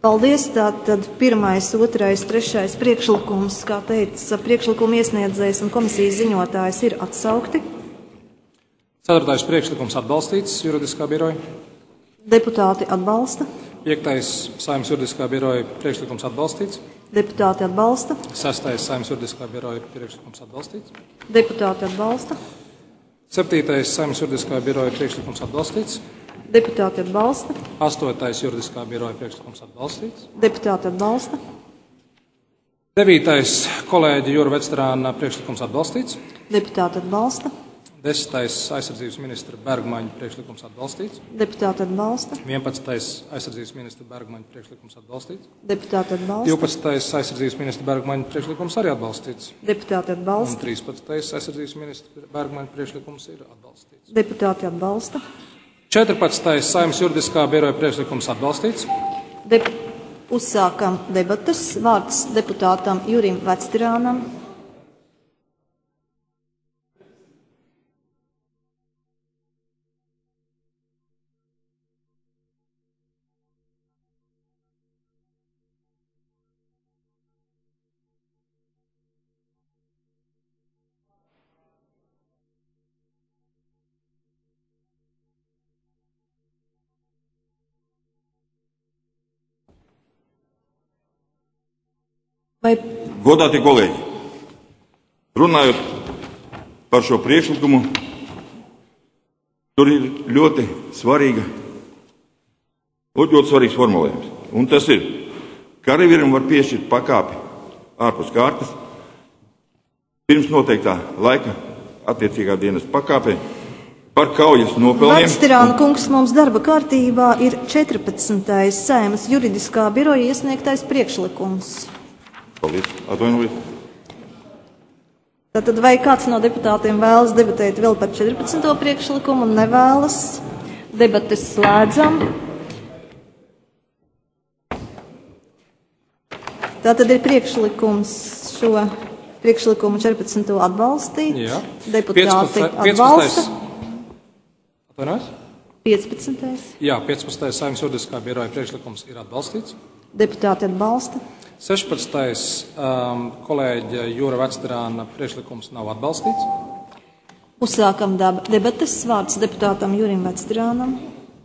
Paldies. Tātad pirmais, otrais, trešais priekšlikums, kā teica priekšlikuma iesniedzējs un komisijas ziņotājs, ir atsaukti. Ceturtais priekšlikums atbalstīts juridiskā biroja. Deputāti atbalsta. Piektais Saeimas juridiskā biroja priekšlikums atbalstīts. Deputāti atbalsta. Sestais Saeimas juridiskā biroja priekšlikums atbalstīts. Deputāti atbalsta. Septītais Saeimas juridiskā biroja priekšlikums atbalstīts. Deputāti atbalsta. Astotais juridiskā biroja priekšlikums atbalstīts. Deputāti atbalsta. Devītais kolēģi Jūra Vecerāna priekšlikums atbalstīts. Deputāti atbalsta. Desmitais aizsardzības ministra Bergmaņa priekšlikums atbalstīts. Deputāti atbalsta. Vienpadsmitais aizsardzības ministra Bergmaņa priekšlikums atbalstīts. Deputāti atbalsta. Divpadsmitais aizsardzības ministra Bergmaņa priekšlikums arī atbalstīts. Deputāti atbalsta. Un trīspadsmitais aizsardzības ministra Bergmaņa priekšlikums ir atbalstīts. Deputāti atbalsta. četrpadsmitais Saeimas juridiskā biroja priekšlikums atbalstīts. Dep Uzsākam debatas. Vārds deputātam Jurim Vectirānam. Vai... Godātie kolēģi, runājot par šo priekšlikumu, tur ir ļoti svarīga, ļoti svarīgs formulējums. Un tas ir, karavīram var piešķirt pakāpi ārpus kārtas pirms noteiktā laika attiecīgā dienas pakāpē par kaujas nopelniem. Vectirāna kungs, mums darba kārtībā ir četrpadsmitais Saeimas juridiskā biroja iesniegtais priekšlikums. Paldies. Atvainojiet. Tātad vai kāds no deputātiem vēlas debatēt vēl par četrpadsmito priekšlikumu un nevēlas? Debates slēdzam. Tātad ir priekšlikums šo priekšlikumu četrpadsmito atbalstīt. Jā. Deputāti atbalsta. Atvainojos? piecpadsmitais. Jā, piecpadsmitais Saeimas juridiskā biroja priekšlikums ir atbalstīts. Deputāti atbalsta. sešpadsmitais um, kolēģa Jūra Vectirāna priekšlikums nav atbalstīts. Uzsākam debates. Vārds deputātam Jurim Vectirānam.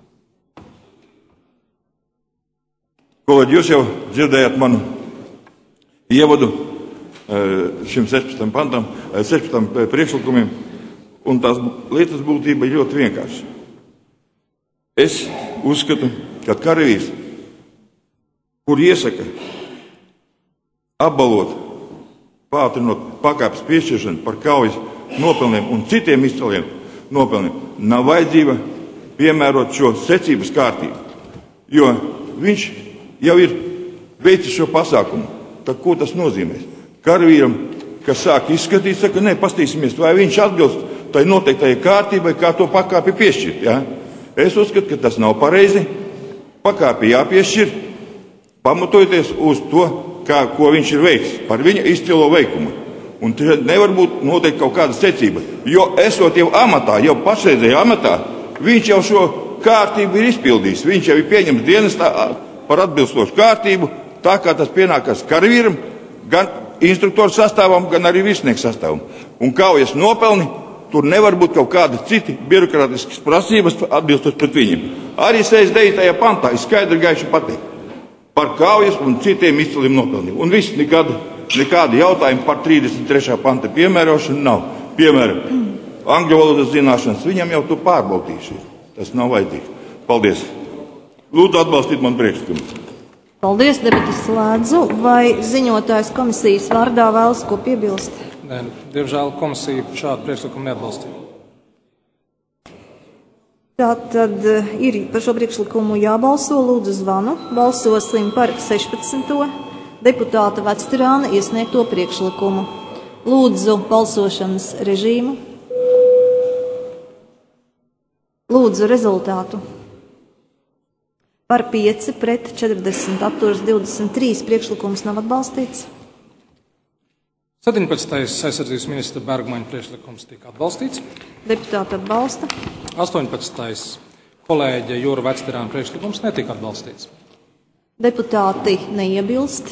Kolēģi, jūs jau dzirdējāt manu ievadu šim sešpadsmitajam pantam, sešpadsmitajam priekšlikumiem, un tās lietas būtība ir ļoti vienkārša. Es uzskatu, ka karavīrs, kur iesaka apbalvot, pātrinot pakāpes piešķiršanu par kaujas nopelniem un citiem izciliem nopelniem, nav vajadzība piemērot šo secības kārtību, jo viņš jau ir veicis šo pasākumu. Tad ko tas nozīmē? Karavīram, kas sāk izskatīt, saka, nē, pastīsimies, vai viņš atbilst tai noteiktajai kārtībai, kā to pakāpi piešķirt. Ja? Es uzskatu, ka tas nav pareizi. Pakāpi jāpiešķir, pamatojoties uz to, kā, ko viņš ir veicis, par viņa izcilo veikumu. Un nevar būt noteikti kaut kāda secība, jo esot jau amatā, jau pašreizējā amatā, viņš jau šo kārtību ir izpildījis. Viņš jau ir pieņems dienestā par atbilstošu kārtību, tā kā tas pienākas karavīram, gan instruktoru sastāvam, gan arī virsnieku sastāvam. Un kaujas nopelni, tur nevar būt kaut kāda citi birokrātiskas prasības atbilstot pret viņiem. Arī sešdesmit devītajā pantā ir skaidri gaiši pateikt par kaujas un citiem izciliem nopelniem. Un viss nekāda, nekāda jautājuma par trīsdesmit trešā panta piemērošanu nav. Piemēram, angļu valodas zināšanas, viņam jau to pārbaudījuši. Tas nav vajadzīgs. Paldies. Lūdzu atbalstīt man priekšlikumu. Paldies, debatas slēdzu. Vai ziņotājs komisijas vārdā vēlas ko piebilst? Nē, diemžēl komisija šādu priekšlikumu neatbalstīja. Tātad ir par šo priekšlikumu jābalso. Lūdzu zvanu. Balsosim par sešpadsmito deputāta Vectirāna iesniegto priekšlikumu. Lūdzu balsošanas režīmu. Lūdzu rezultātu. Par pieci pret četrdesmit atturas divdesmit trīs priekšlikums nav atbalstīts. septiņpadsmitais aizsardzības ministra Bergmaņa priekšlikums tika atbalstīts. Deputāti atbalsta. astoņpadsmitais kolēģa Jūra Vectirāna priekšlikums netika atbalstīts. Deputāti neiebilst.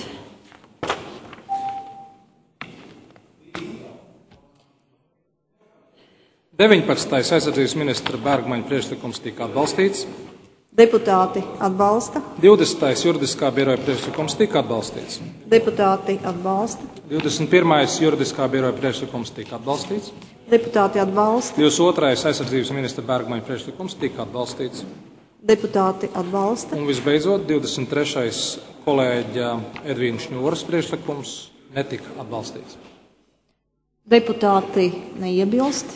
deviņpadsmitais aizsardzības ministra Bergmaņa priekšlikums tika atbalstīts. Deputāti atbalsta. divdesmitais juridiskā biroja priekšlikums tika atbalstīts. Deputāti atbalsta. divdesmit pirmais juridiskā biroja priekšlikums tika atbalstīts. Deputāti atbalsta. divdesmit otrais aizsardzības ministra Bergmaņa priekšlikums tika atbalstīts. Deputāti atbalsta. Un visbeidzot, divdesmit trešais kolēģa Edvīna Šņūras priekšlikums netika atbalstīts. Deputāti neiebilst.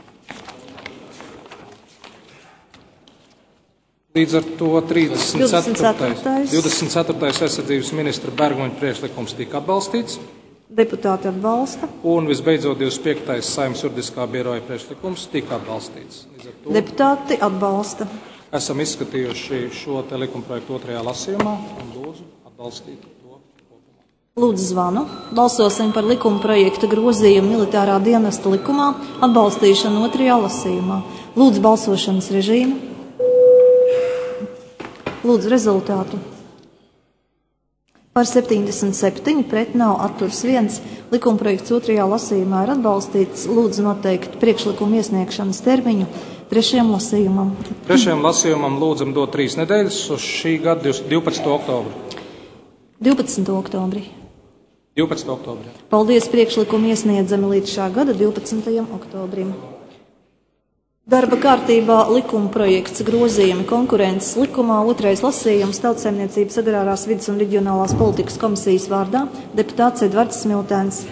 Līdz ar to trīsdesmit ceturtais divdesmit ceturtais aizsardzības ministra Bergmaņa priekšlikums tika atbalstīts. Deputāti atbalsta. Un visbeidzot, divdesmit piektais Saeimas juridiskā biroja priekšlikums tika atbalstīts. Deputāti atbalsta. Esam izskatījuši šo te likumprojektu otrajā lasījumā un lūdzu atbalstīt to. Lūdzu zvanu. Balsosim par likuma projekta grozījumu militārā dienesta likumā atbalstīšanu otrajā lasījumā. Lūdzu balsošanas režīmu. Lūdzu rezultātu. Par septiņdesmit septiņi pret nav atturs viens. Likumprojekts otrajā lasījumā ir atbalstīts. Lūdzu noteikt priekšlikumu iesniegšanas termiņu trešajam lasījumam. Trešajam lasījumam lūdzam dot trīs nedēļas uz šī gada divpadsmito oktobri. divpadsmito oktobrī. divpadsmito oktobrī. Paldies, priekšlikumu iesniedzami līdz šā gada divpadsmitajam oktobrim. Darba kārtībā likuma projekts grozījumi konkurences likumā, otrais lasījums Tautsaimniecības agrārās vides un reģionālās politikas komisijas vārdā deputāts Edvards Smiltēns.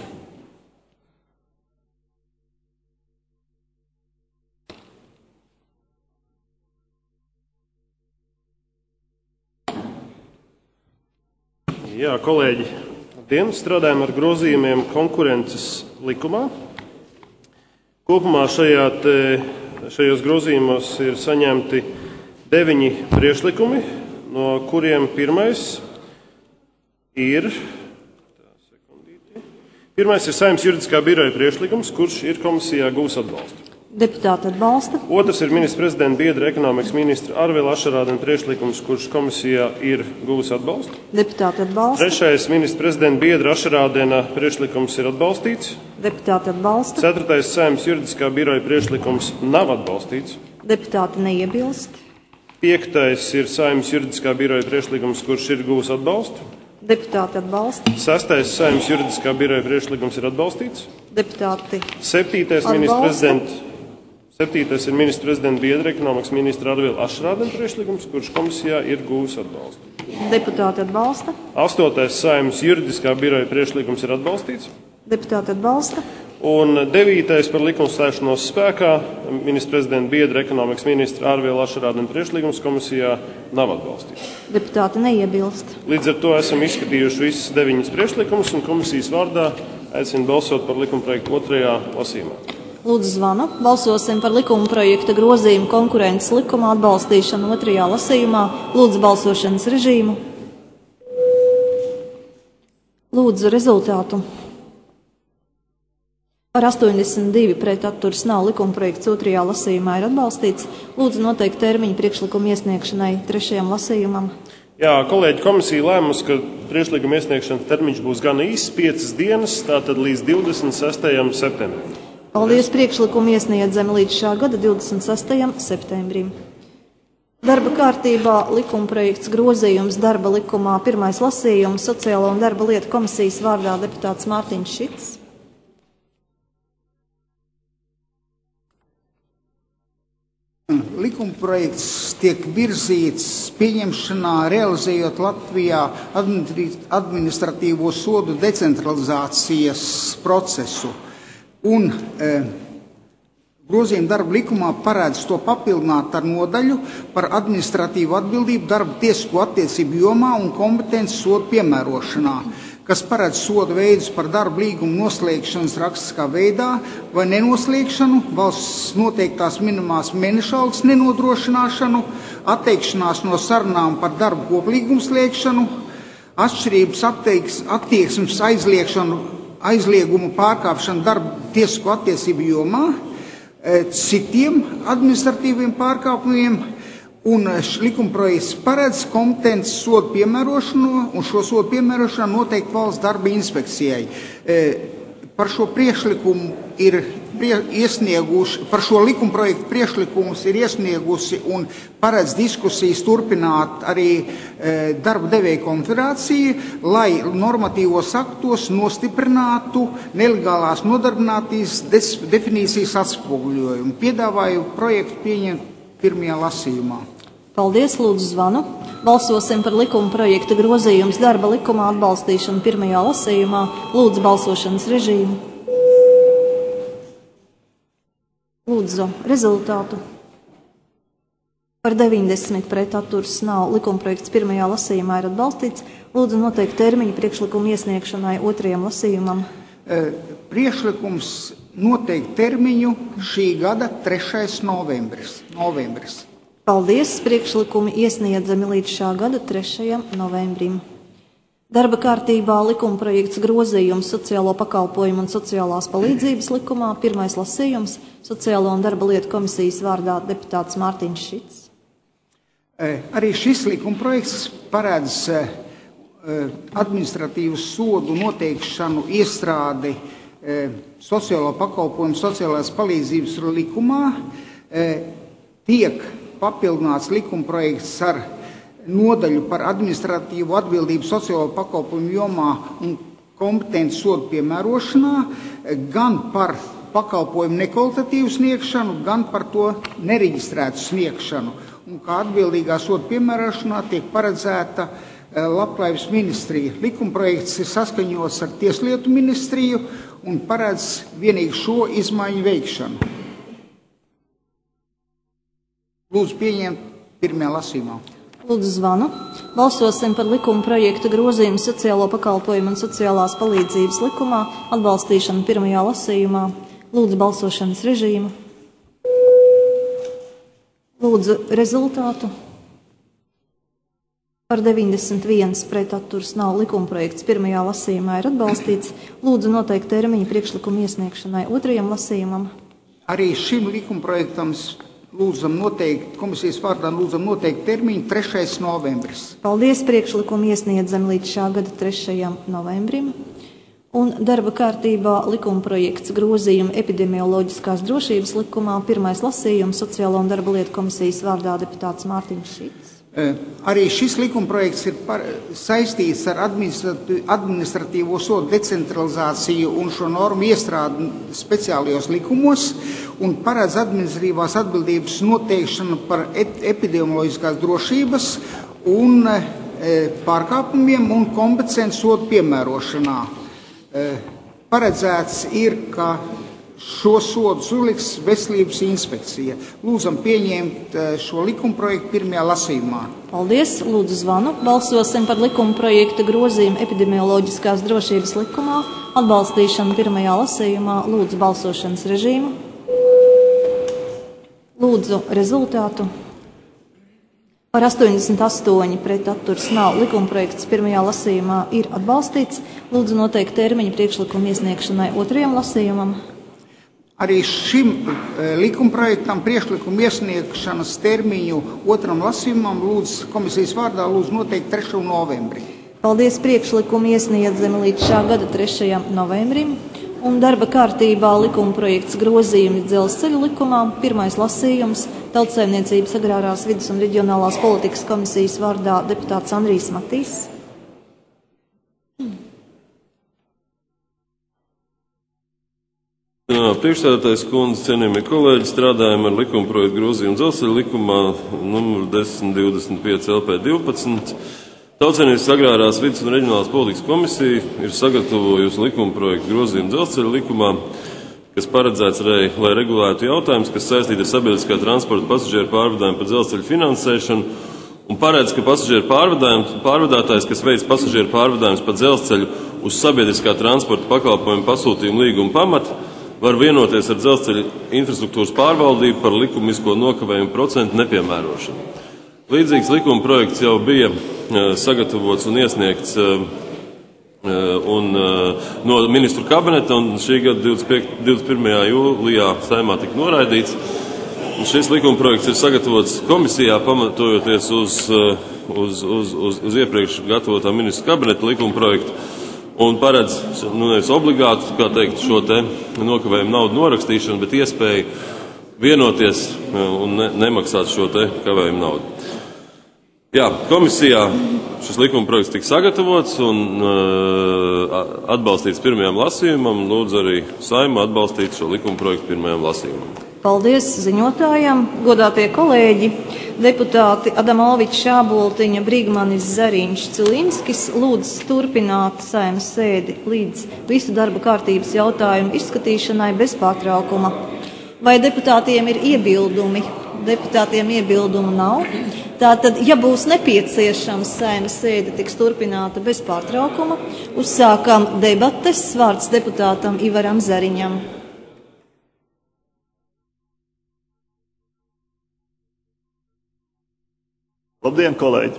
Jā, kolēģi, labdien, strādājam ar grozījumiem konkurences likumā. Kopumā šajā te Šajos grozījumos ir saņemti deviņi priekšlikumi, no kuriem pirmais ir, pirmais ir Saeimas juridiskā biroja priekšlikums, kurš ir komisijā gūs atbalstu. Deputāti atbalsta. Otrs ir ministra prezidenta biedra ekonomikas ministra Arvila Ašarādena priekšlikums, kurš komisijā ir gūs atbalstu. Deputāti atbalsta. Trešais ministra prezidenta biedra Ašarādena priekšlikums ir atbalstīts. Deputāti atbalsta. Ceturtais Saeimas juridiskā biroja priekšlikums nav atbalstīts. Deputāti neiebilst. Piektais ir Saeimas juridiskā biroja priekšlikums, kurš ir gūs atbalstu. Deputāti atbalsta. Sastais Saeimas juridiskā biroja priekšlikums ir atbalstīts. Deputāti Septītais ministra prezidenta Septītais ir ministra prezidenta biedra ekonomikas ministra Arvila Ašarādena priekšlikums, kurš komisijā ir gūs atbalstu. Deputāti atbalsta. Astotais Saeimas juridiskā biroja priekšlikums ir atbalstīts. Deputāti atbalsta. Un devītais par likuma stāšanos spēkā ministra prezidenta biedra ekonomikas ministra Arvila Ašarādena priekšlikums komisijā nav atbalstīts. Deputāti neiebilst. Līdz ar to esam izskatījuši visas deviņas priekšlikumus un komisijas vārdā aicinu balsot par likumprojektu otrajā lasījumā. Lūdzu zvanu. Balsosim par likuma projekta grozījumu konkurences likumā atbalstīšanu otrajā lasījumā. Lūdzu balsošanas režīmu. Lūdzu rezultātu. Par astoņdesmit divi pret atturs nav. Likuma projekts otrajā lasījumā ir atbalstīts. Lūdzu noteikt termiņu priekšlikumu iesniegšanai trešajam lasījumam. Jā, kolēģi, komisija lēmusi, ka priekšlikuma iesniegšanas termiņš būs gan īss, piecas dienas, tātad līdz divdesmit sestajam septembrim. Paldies, priekšlikumu iesniedzami līdz šā gada divdesmit sestajam septembrim. Darba kārtībā likuma projekts grozījums darba likumā pirmais lasījums Sociālo un darba lietu komisijas vārdā deputāts Mārtiņš Šits. Likumprojekts tiek virzīts pieņemšanā, realizējot Latvijā administratīvo sodu decentralizācijas procesu. Un e, grozījuma darba likumā paredz to papildināt ar nodaļu par administratīvu atbildību darba tiesisko attiecību jomā un kompetenci sodu piemērošanā, kas paredz sodu veidus par darba līgumu noslēgšanas rakstiskā veidā vai nenoslēgšanu, valsts noteiktās minimās mēneša algas nenodrošināšanu, atteikšanās no sarunām par darba koplīgumu slēgšanu, atšķirības atteiks, attieksmes aizliekšanu, aizliegumu pārkāpšanu darba tiesisko attiecību jomā, citiem administratīviem pārkāpumiem Un likumprojekts paredz kompetences sodu piemērošanu, un šo sodu piemērošanu noteikti valsts darba inspekcijai. Par šo priekšlikumu ir iesnieguši, par šo likumprojektu priekšlikumus ir iesniegusi un paredz diskusijas turpināt arī darba devēja konfederācija, lai normatīvos aktos nostiprinātu nelegālās nodarbinātības definīcijas atspoguļojumu. Piedāvāju projektu pieņemt pirmajā lasījumā. Paldies, lūdzu zvanu. Balsosim par likuma projekta grozījums darba likumā atbalstīšanu pirmajā lasījumā. Lūdzu balsošanas režīmu. Lūdzu rezultātu. Par deviņdesmit pret atturas nav. Likuma projekts pirmajā lasījumā ir atbalstīts. Lūdzu noteikt termiņu priekšlikumu iesniegšanai otrajam lasījumam. E, priekšlikums noteikt termiņu šī gada trešais novembris. novembris. Paldies, priekšlikumi iesniedzami līdz šā gada trešajam novembrim. Darba kārtībā likuma projekts grozījums sociālo pakalpojumu un sociālās palīdzības likumā, pirmais lasījums, Sociālo un darba lietu komisijas vārdā deputāts Mārtiņš Šits. Arī šis likuma projekts paredz administratīvu sodu noteikšanu iestrādi sociālo pakalpojumu sociālās palīdzības likumā. Tiek papildināts likumprojekts ar nodaļu par administratīvu atbildību sociālo pakalpojumu jomā un kompetenci sodu piemērošanā, gan par pakalpojumu nekvalitatīvu sniegšanu, gan par to nereģistrētu sniegšanu. Un kā atbildīgā sodu piemērošanā tiek paredzēta Labklājības ministrija. Likumprojekts ir saskaņots ar Tieslietu ministriju un paredz vienīgi šo izmaiņu veikšanu. Lūdzu pieņemt pirmajā lasījumā. Lūdzu zvanu. Balsosim par likuma projekta grozījumu sociālo pakalpojumu un sociālās palīdzības likumā atbalstīšanu pirmajā lasījumā. Lūdzu balsošanas režīmu. Lūdzu rezultātu. Par deviņdesmit viens pret atturas nav. Likuma projekts pirmajā lasījumā ir atbalstīts. Lūdzu noteikt termiņu priekšlikumu iesniegšanai otrajam lasījumam. Arī šim likumprojektam lūdzam noteikt, komisijas vārdā lūdzam noteikt termiņu trešais novembris. Paldies, priekšlikumu iesniedzam līdz šā gada trešajam novembrim. Un darba kārtībā likuma projekts grozījuma epidemioloģiskās drošības likumā, pirmais lasījums, Sociālo un darba lietu komisijas vārdā deputāts Mārtiņš Šits. Arī šis likumprojekts ir par, saistīts ar administratīvo sodu decentralizāciju un šo normu iestrādi speciālajos likumos un paredz administratīvās atbildības noteikšanu par epidemioloģiskās drošības un e, pārkāpumiem un kompetenci sodu piemērošanā. E, paredzēts ir, ka šo sodu uzliks Veselības inspekcija. Lūdzam pieņemt šo likumprojektu pirmajā lasījumā. Paldies, lūdzu zvanu. Balsosim par likuma projekta grozījumu epidemioloģiskās drošības likumā, atbalstīšanu pirmajā lasījumā. Lūdzu balsošanas režīmu. Lūdzu rezultātu. Par astoņdesmit astoņi pret atturas nav. Likumprojekts pirmajā lasījumā ir atbalstīts. Lūdzu noteikt termiņu priekšlikumu iesniegšanai otrajam lasījumam. Arī šim likumprojektam priekšlikumu iesniegšanas termiņu otram lasījumam lūdzu komisijas vārdā lūdzu noteikt trešo novembri. Paldies, priekšlikumu iesniedzami līdz šā gada trešajam novembrim. Un darba kārtībā likumprojekts grozījumi dzelzceļa likumā, pirmais lasījums, Tautsaimniecības agrārās vidas un reģionālās politikas komisijas vārdā deputāts Andrijs Matīs. Priekšstādātais kundze, cienījamie kolēģi, strādājam ar likumprojektu grozījumu dzelzceļa likumā numur desmit divdesmit pieci L P divpadsmit. Tautsaimniecības agrārās vidas un reģionālās politikas komisija ir sagatavojusi likumprojektu grozījumu dzelzceļa likumā, kas paredzēts, arī, lai regulētu jautājumus, kas saistīti ar sabiedriskā transporta pasažieru pārvadājumu par dzelzceļa finansēšanu, un paredz, ka pasažieru pārvadātājs, kas veic pasažieru pārvadājumus pa dzelzceļu uz sabiedriskā transporta pakalpojumu pasūtījumu līguma pamata, var vienoties ar dzelzceļa infrastruktūras pārvaldību par likumisko nokavējumu procentu nepiemērošanu. Līdzīgs likuma projekts jau bija sagatavots un iesniegts un, no ministru kabineta, un šī gada divdesmit pirmajā jūlijā Saeimā tika noraidīts. Šis likumprojekts ir sagatavots komisijā, pamatojoties uz, uz, uz, uz, uz iepriekš gatavotā ministra kabineta likumprojektu un paredz, nu nevis obligātu, kā teikt, šo te nokavējumu naudu norakstīšanu, bet iespēju vienoties un ne, nemaksāt šo te kavējumu naudu. Jā, komisijā šis likumprojekts tika sagatavots un uh, atbalstīts pirmajam lasījumam. Lūdzu arī Saeimu atbalstīt šo likumprojektu pirmajam lasījumam. Paldies ziņotājiem, godātie kolēģi, deputāti Adamovičs, Šāboltiņa, Brīgmanis, Zariņš, Cilinskis lūdz turpināt Saeimas sēdi līdz visu darba kārtības jautājumu izskatīšanai bez pārtraukuma. Vai deputātiem ir iebildumi? Deputātiem iebildumu nav. Tātad, ja būs nepieciešams, Saeimas sēde tiks turpināta bez pārtraukuma. Uzsākam debates. Vārds deputātam Ivaram Zariņam. Labdien, kolēģi!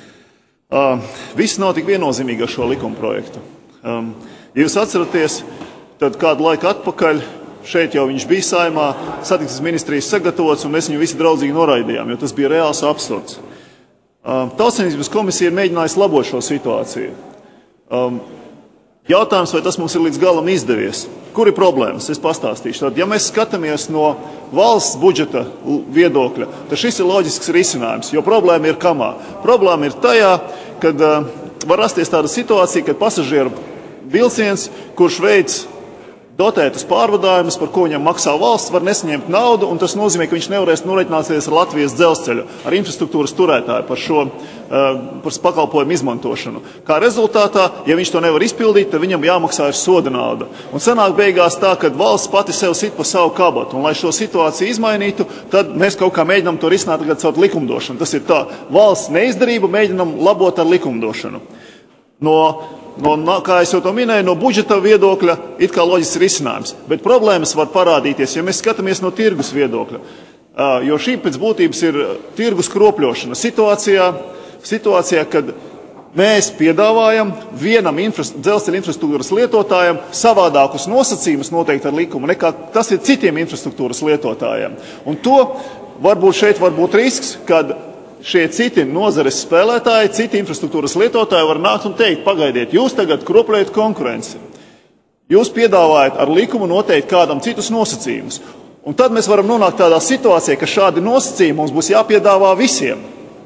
Uh, viss nav tik viennozīmīgi ar šo likumprojektu. Um, ja jūs atceraties, tad kādu laiku atpakaļ šeit jau viņš bija Saeimā, satiksmes ministrijas sagatavots, un mēs viņu visi draudzīgi noraidījām, jo tas bija reāls absurds. Um, Tautsaimniecības komisija ir mēģinājusi labot šo situāciju. Um, jautājums, vai tas mums ir līdz galam izdevies? Kur ir problēmas? Es pastāstīšu. Tad, ja mēs skatāmies no valsts budžeta viedokļa, tad šis ir loģisks risinājums, jo problēma ir kamā. Problēma ir tajā, kad uh, var rasties tāda situācija, kad pasažieru vilciens, kurš veids dotētas pārvadājumus, par ko viņam maksā valsts, var nesaņemt naudu, un tas nozīmē, ka viņš nevarēs norēķināties ar Latvijas dzelzceļu, ar infrastruktūras turētāju par šo uh, par pakalpojumu izmantošanu. Kā rezultātā, ja viņš to nevar izpildīt, tad viņam jāmaksā ir soda nauda. Un sanāk beigās tā, ka valsts pati sev sit pa savu kabatu, un lai šo situāciju izmainītu, tad mēs kaut kā mēģinām to risināt tagad caur likumdošanu. Tas ir tā, valsts neizdarību mēģinām labot ar likumdošanu. No No, kā es jau to minēju, no budžeta viedokļa it kā loģisks risinājums, bet problēmas var parādīties, ja mēs skatāmies no tirgus viedokļa, jo šī pēc būtības ir tirgus kropļošana situācijā, situācijā, kad mēs piedāvājam vienam infra, dzelzceļa infrastruktūras lietotājam savādākus nosacījumus noteikti ar likumu, nekā tas ir citiem infrastruktūras lietotājiem. Un to varbūt šeit var būt risks, kad šie citi nozares spēlētāji, citi infrastruktūras lietotāji var nākt un teikt, pagaidiet, jūs tagad kropļojat konkurenci. Jūs piedāvājat ar likumu noteikt kādam citus nosacījumus. Un tad mēs varam nonākt tādā situācijā, ka šādi nosacījumi mums būs jāpiedāvā visiem.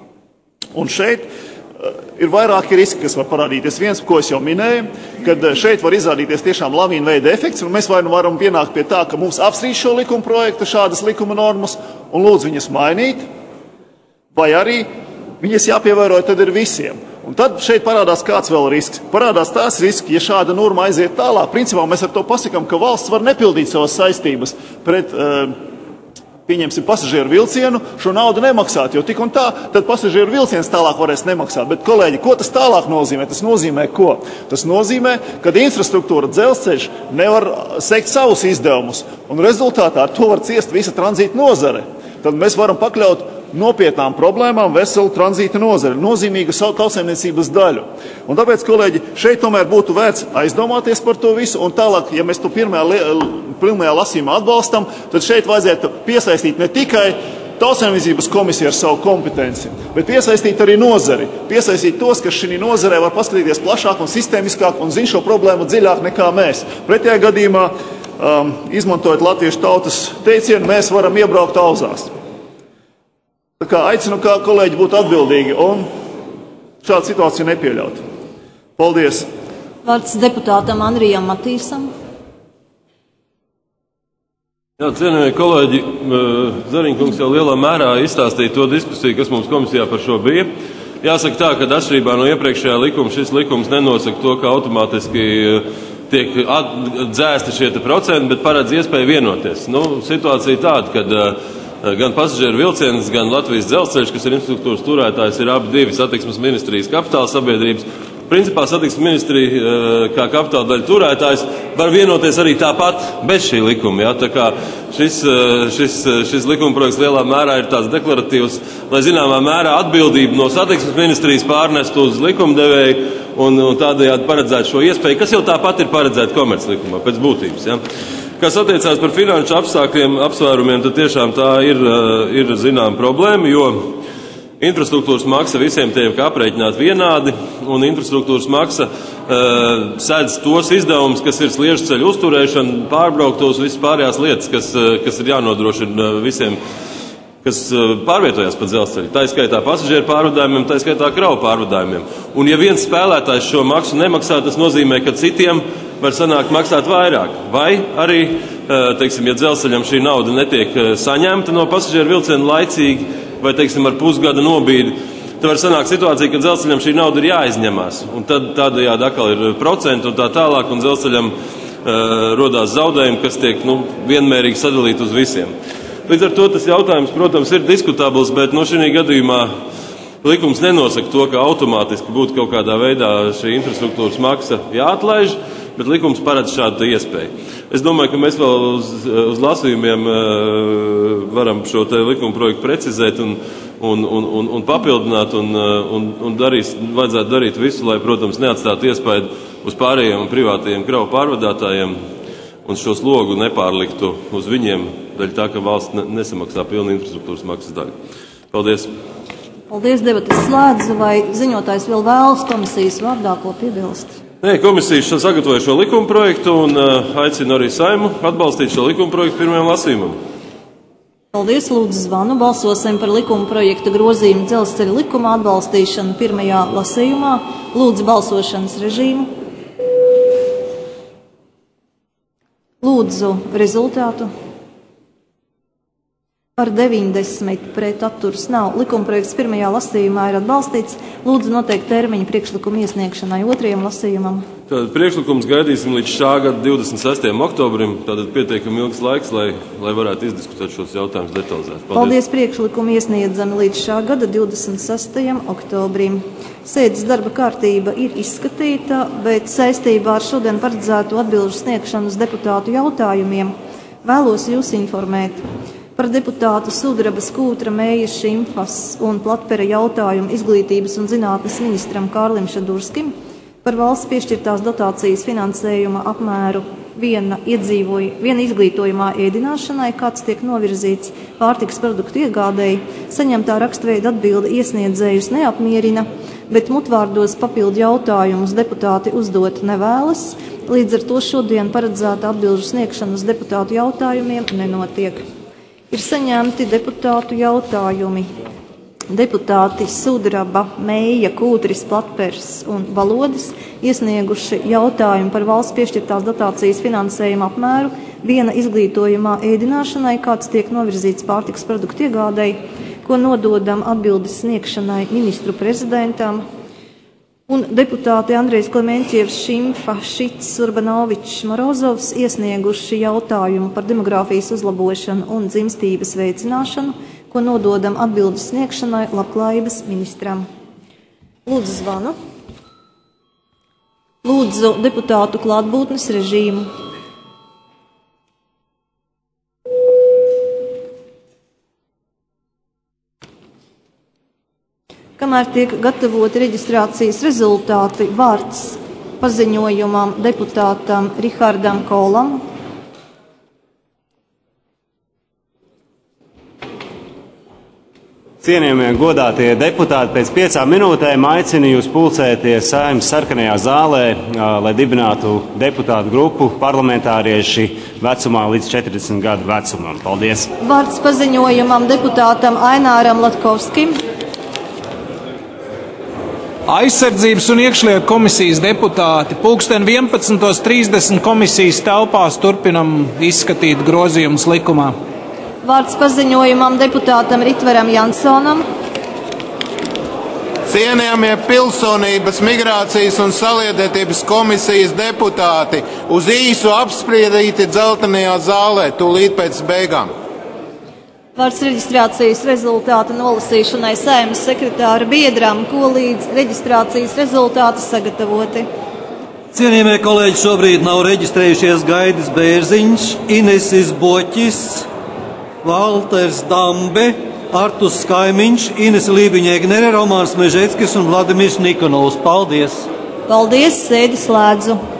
Un šeit uh, ir vairāki riski, kas var parādīties. Viens, ko es jau minēju, kad šeit var izrādīties tiešām lavīna veida efekts, un mēs vai nu varam pienākt pie tā, ka mums apstrīd šo likuma projektu, šādas likuma normas, un lūdzu viņas mainīt, vai arī viņas jāpievēro tad ir visiem. Un tad šeit parādās kāds vēl risks. Parādās tās riski, ja šāda norma aiziet tālāk. Principā mēs ar to pasakām, ka valsts var nepildīt savas saistības pret, pieņemsim, pasažieru vilcienu, šo naudu nemaksāt, jo tik un tā, tad pasažieru vilciens tālāk varēs nemaksāt. Bet, kolēģi, ko tas tālāk nozīmē? Tas nozīmē ko? Tas nozīmē, ka infrastruktūra dzelzceļš nevar sekt savus izdevumus, un rezultātā ar to var ciest visa tranzīta nozare. Tad mēs varam pakļaut nopietnām problēmām veselu tranzīta nozari, nozīmīgu savu tautsaimniecības daļu. Un tāpēc, kolēģi, šeit tomēr būtu vērts aizdomāties par to visu, un tālāk, ja mēs to pirmajā, pirmajā lasījumā atbalstam, tad šeit vajadzētu piesaistīt ne tikai tautsaimniecības komisiju ar savu kompetenci, bet piesaistīt arī nozari, piesaistīt tos, kas šī nozarē var paskatīties plašāk un sistēmiskāk un zin šo problēmu dziļāk nekā mēs. Pretējā gadījumā, um, izmantojot latviešu tautas teicienu, mēs varam iebraukt auzās. Tā kā aicinu, kā kolēģi būt atbildīgi un šādu situāciju nepieļaut. Paldies! Vārds deputātam Andrijam Matīsam. Jā, cienījamie kolēģi, Zariņkungs jau lielā mērā izstāstīja to diskusiju, kas mums komisijā par šo bija. Jāsaka tā, ka atšķirībā no iepriekšējā likuma šis likums nenosaka to, ka automātiski tiek dzēsti šie procenti, bet paredz iespēju vienoties. Nu, situācija tāda, kad gan pasažieru vilciens, gan Latvijas dzelzceļš, kas ir infrastruktūras turētājs, ir abi divi satiksmes ministrijas kapitāla sabiedrības. Principā satiksmes ministrija kā kapitāla daļa turētājs var vienoties arī tāpat bez šī likuma. Ja? Tā kā šis, šis, šis likumprojekts lielā mērā ir tāds deklaratīvs, lai zināmā mērā atbildību no satiksmes ministrijas pārnest uz likumdevēju un, un tādējādi paredzēt šo iespēju, kas jau tāpat ir paredzēta komerclikumā pēc būtības. Ja? Kas attiecās par finanšu apstākļiem, apsvērumiem, tad tiešām tā ir, ir zinām problēma, jo infrastruktūras maksa visiem tiek aprēķināta vienādi, un infrastruktūras maksa uh, sēdz tos izdevumus, kas ir sliežu ceļu uzturēšana, pārbrauktos, visas pārējās lietas, kas, kas ir jānodrošina visiem, kas pārvietojās pa dzelzceļu. Tā skaitā pasažieru pārvadājumiem, tā skaitā kravu pārvadājumiem. Un ja viens spēlētājs šo maksu nemaksā, tas nozīmē, ka citiem var sanākt maksāt vairāk. Vai arī, teiksim, ja dzelzceļam šī nauda netiek saņemta no pasažieru vilciena laicīgi, vai, teiksim, ar pusgada nobīdi, tad var sanākt situācija, ka dzelzceļam šī nauda ir jāizņemās. Un tad tādējādi atkal ir procenti un tā tālāk, un dzelzceļam uh, rodās zaudējumi, kas tiek, nu, vienmērīgi sadalīti uz visiem. Līdz ar to tas jautājums, protams, ir diskutabls, bet no šī gadījumā likums nenosaka to, ka automātiski būtu kaut kādā veidā šī infrastruktūras maksa jāatlaiž, bet likums paredz šādu iespēju. Es domāju, ka mēs vēl uz, uz lasījumiem varam šo te likuma projektu precizēt un, un, un, un, un papildināt un, un, un darīs, vajadzētu darīt visu, lai, protams, neatstātu iespēju uz pārējiem un privātajiem kravu pārvadātājiem un šo slogu nepārliktu uz viņiem, daļa tā, ka valsts nesamaksā pilnu infrastruktūras maksas daļu. Paldies! Paldies, debatas slēdzu, vai ziņotājs vēl vēlas komisijas vārdā ko piebilst? Nē, komisija sagatavoja šo likuma projektu un uh, aicina arī Saimu atbalstīt šo likuma projektu pirmajam lasījumam. Paldies, lūdzu zvanu. Balsosim par likuma projekta grozījumu dzelzceļa likuma atbalstīšanu pirmajā lasījumā. Lūdzu balsošanas režīmu. Lūdzu rezultātu. Par deviņdesmit pret atturas nav. Likumprojekts pirmajā lasījumā ir atbalstīts. Lūdzu noteikt termiņu priekšlikumu iesniegšanai otrajam lasījumam. Tātad priekšlikums gaidīsim līdz šā gada divdesmit sestajam oktobrim. Tātad pietiekami ilgs laiks, lai, lai varētu izdiskutēt šos jautājumus detalizēt. Paldies. Paldies, priekšlikumu iesniedzami līdz šā gada divdesmit sestajam oktobrim. Sēdes darba kārtība ir izskatīta, bet saistībā ar šodien paredzētu atbilžu sniegšanu uz deputātu jautājumiem vēlos jūs informēt par deputātu Sudrabas, Kūtra, Mējas, Šimfas un Platpera jautājumu izglītības un zinātnes ministram Kārlim Šadurskim par valsts piešķirtās dotācijas finansējuma apmēru viena, iedzīvoja, viena izglītojumā ēdināšanai, kāds tiek novirzīts pārtikas produktu iegādēji, saņemtā rakstveida atbilde iesniedzējus neapmierina, bet mutvārdos papildu jautājumus deputāti uzdot nevēlas, līdz ar to šodien paredzēta atbilžu sniegšana uz deputātu jautājumiem nenotiek. Ir saņemti deputātu jautājumi. Deputāti Sudraba, Mēja, Kūtris, Platpers un Valodis iesnieguši jautājumu par valsts piešķirtās dotācijas finansējuma apmēru viena izglītojumā ēdināšanai, kāds tiek novirzīts pārtikas produktu iegādēji, ko nododam atbildes sniegšanai ministru prezidentam. Un deputāti Andrejs Klementjevs, Šimfa, Šits, Urbanovičs, Morozovs iesnieguši jautājumu par demogrāfijas uzlabošanu un dzimstības veicināšanu, ko nododam atbildes sniegšanai labklājības ministram. Lūdzu zvanu. Lūdzu deputātu klātbūtnes režīmu. Kamēr tiek gatavoti reģistrācijas rezultāti, vārds paziņojumam deputātam Rihardam Kolam. Cienījamie godātie deputāti, pēc piecām minūtēm aicinu jūs pulcēties Saeimas sarkanajā zālē, lai dibinātu deputātu grupu parlamentārieši vecumā līdz četrdesmit gadu vecumam. Paldies! Vārds paziņojumam deputātam Aināram Latkovskim. Aizsardzības un iekšlietu komisijas deputāti pulksten vienpadsmit trīsdesmit komisijas telpās turpinam izskatīt grozījumus likumā. Vārds paziņojumam deputātam Ritvaram Jansonam. Cienījamie pilsonības, migrācijas un saliedētības komisijas deputāti, uz īsu apspriedīti dzeltenajā zālē, tūlīt pēc beigām. Vārds reģistrācijas rezultātu nolasīšanai Saeimas sekretāra biedram, ko līdz reģistrācijas rezultāti sagatavoti. Cienījamie kolēģi, šobrīd nav reģistrējušies Gaidis Bērziņš, Inesis Boķis, Valters Dambe, Artus Skaimiņš, Ines Lībiņa-Egnere, Romāns Mežeckis un Vladimirs Nikonovs. Paldies! Paldies, sēdi slēdzu!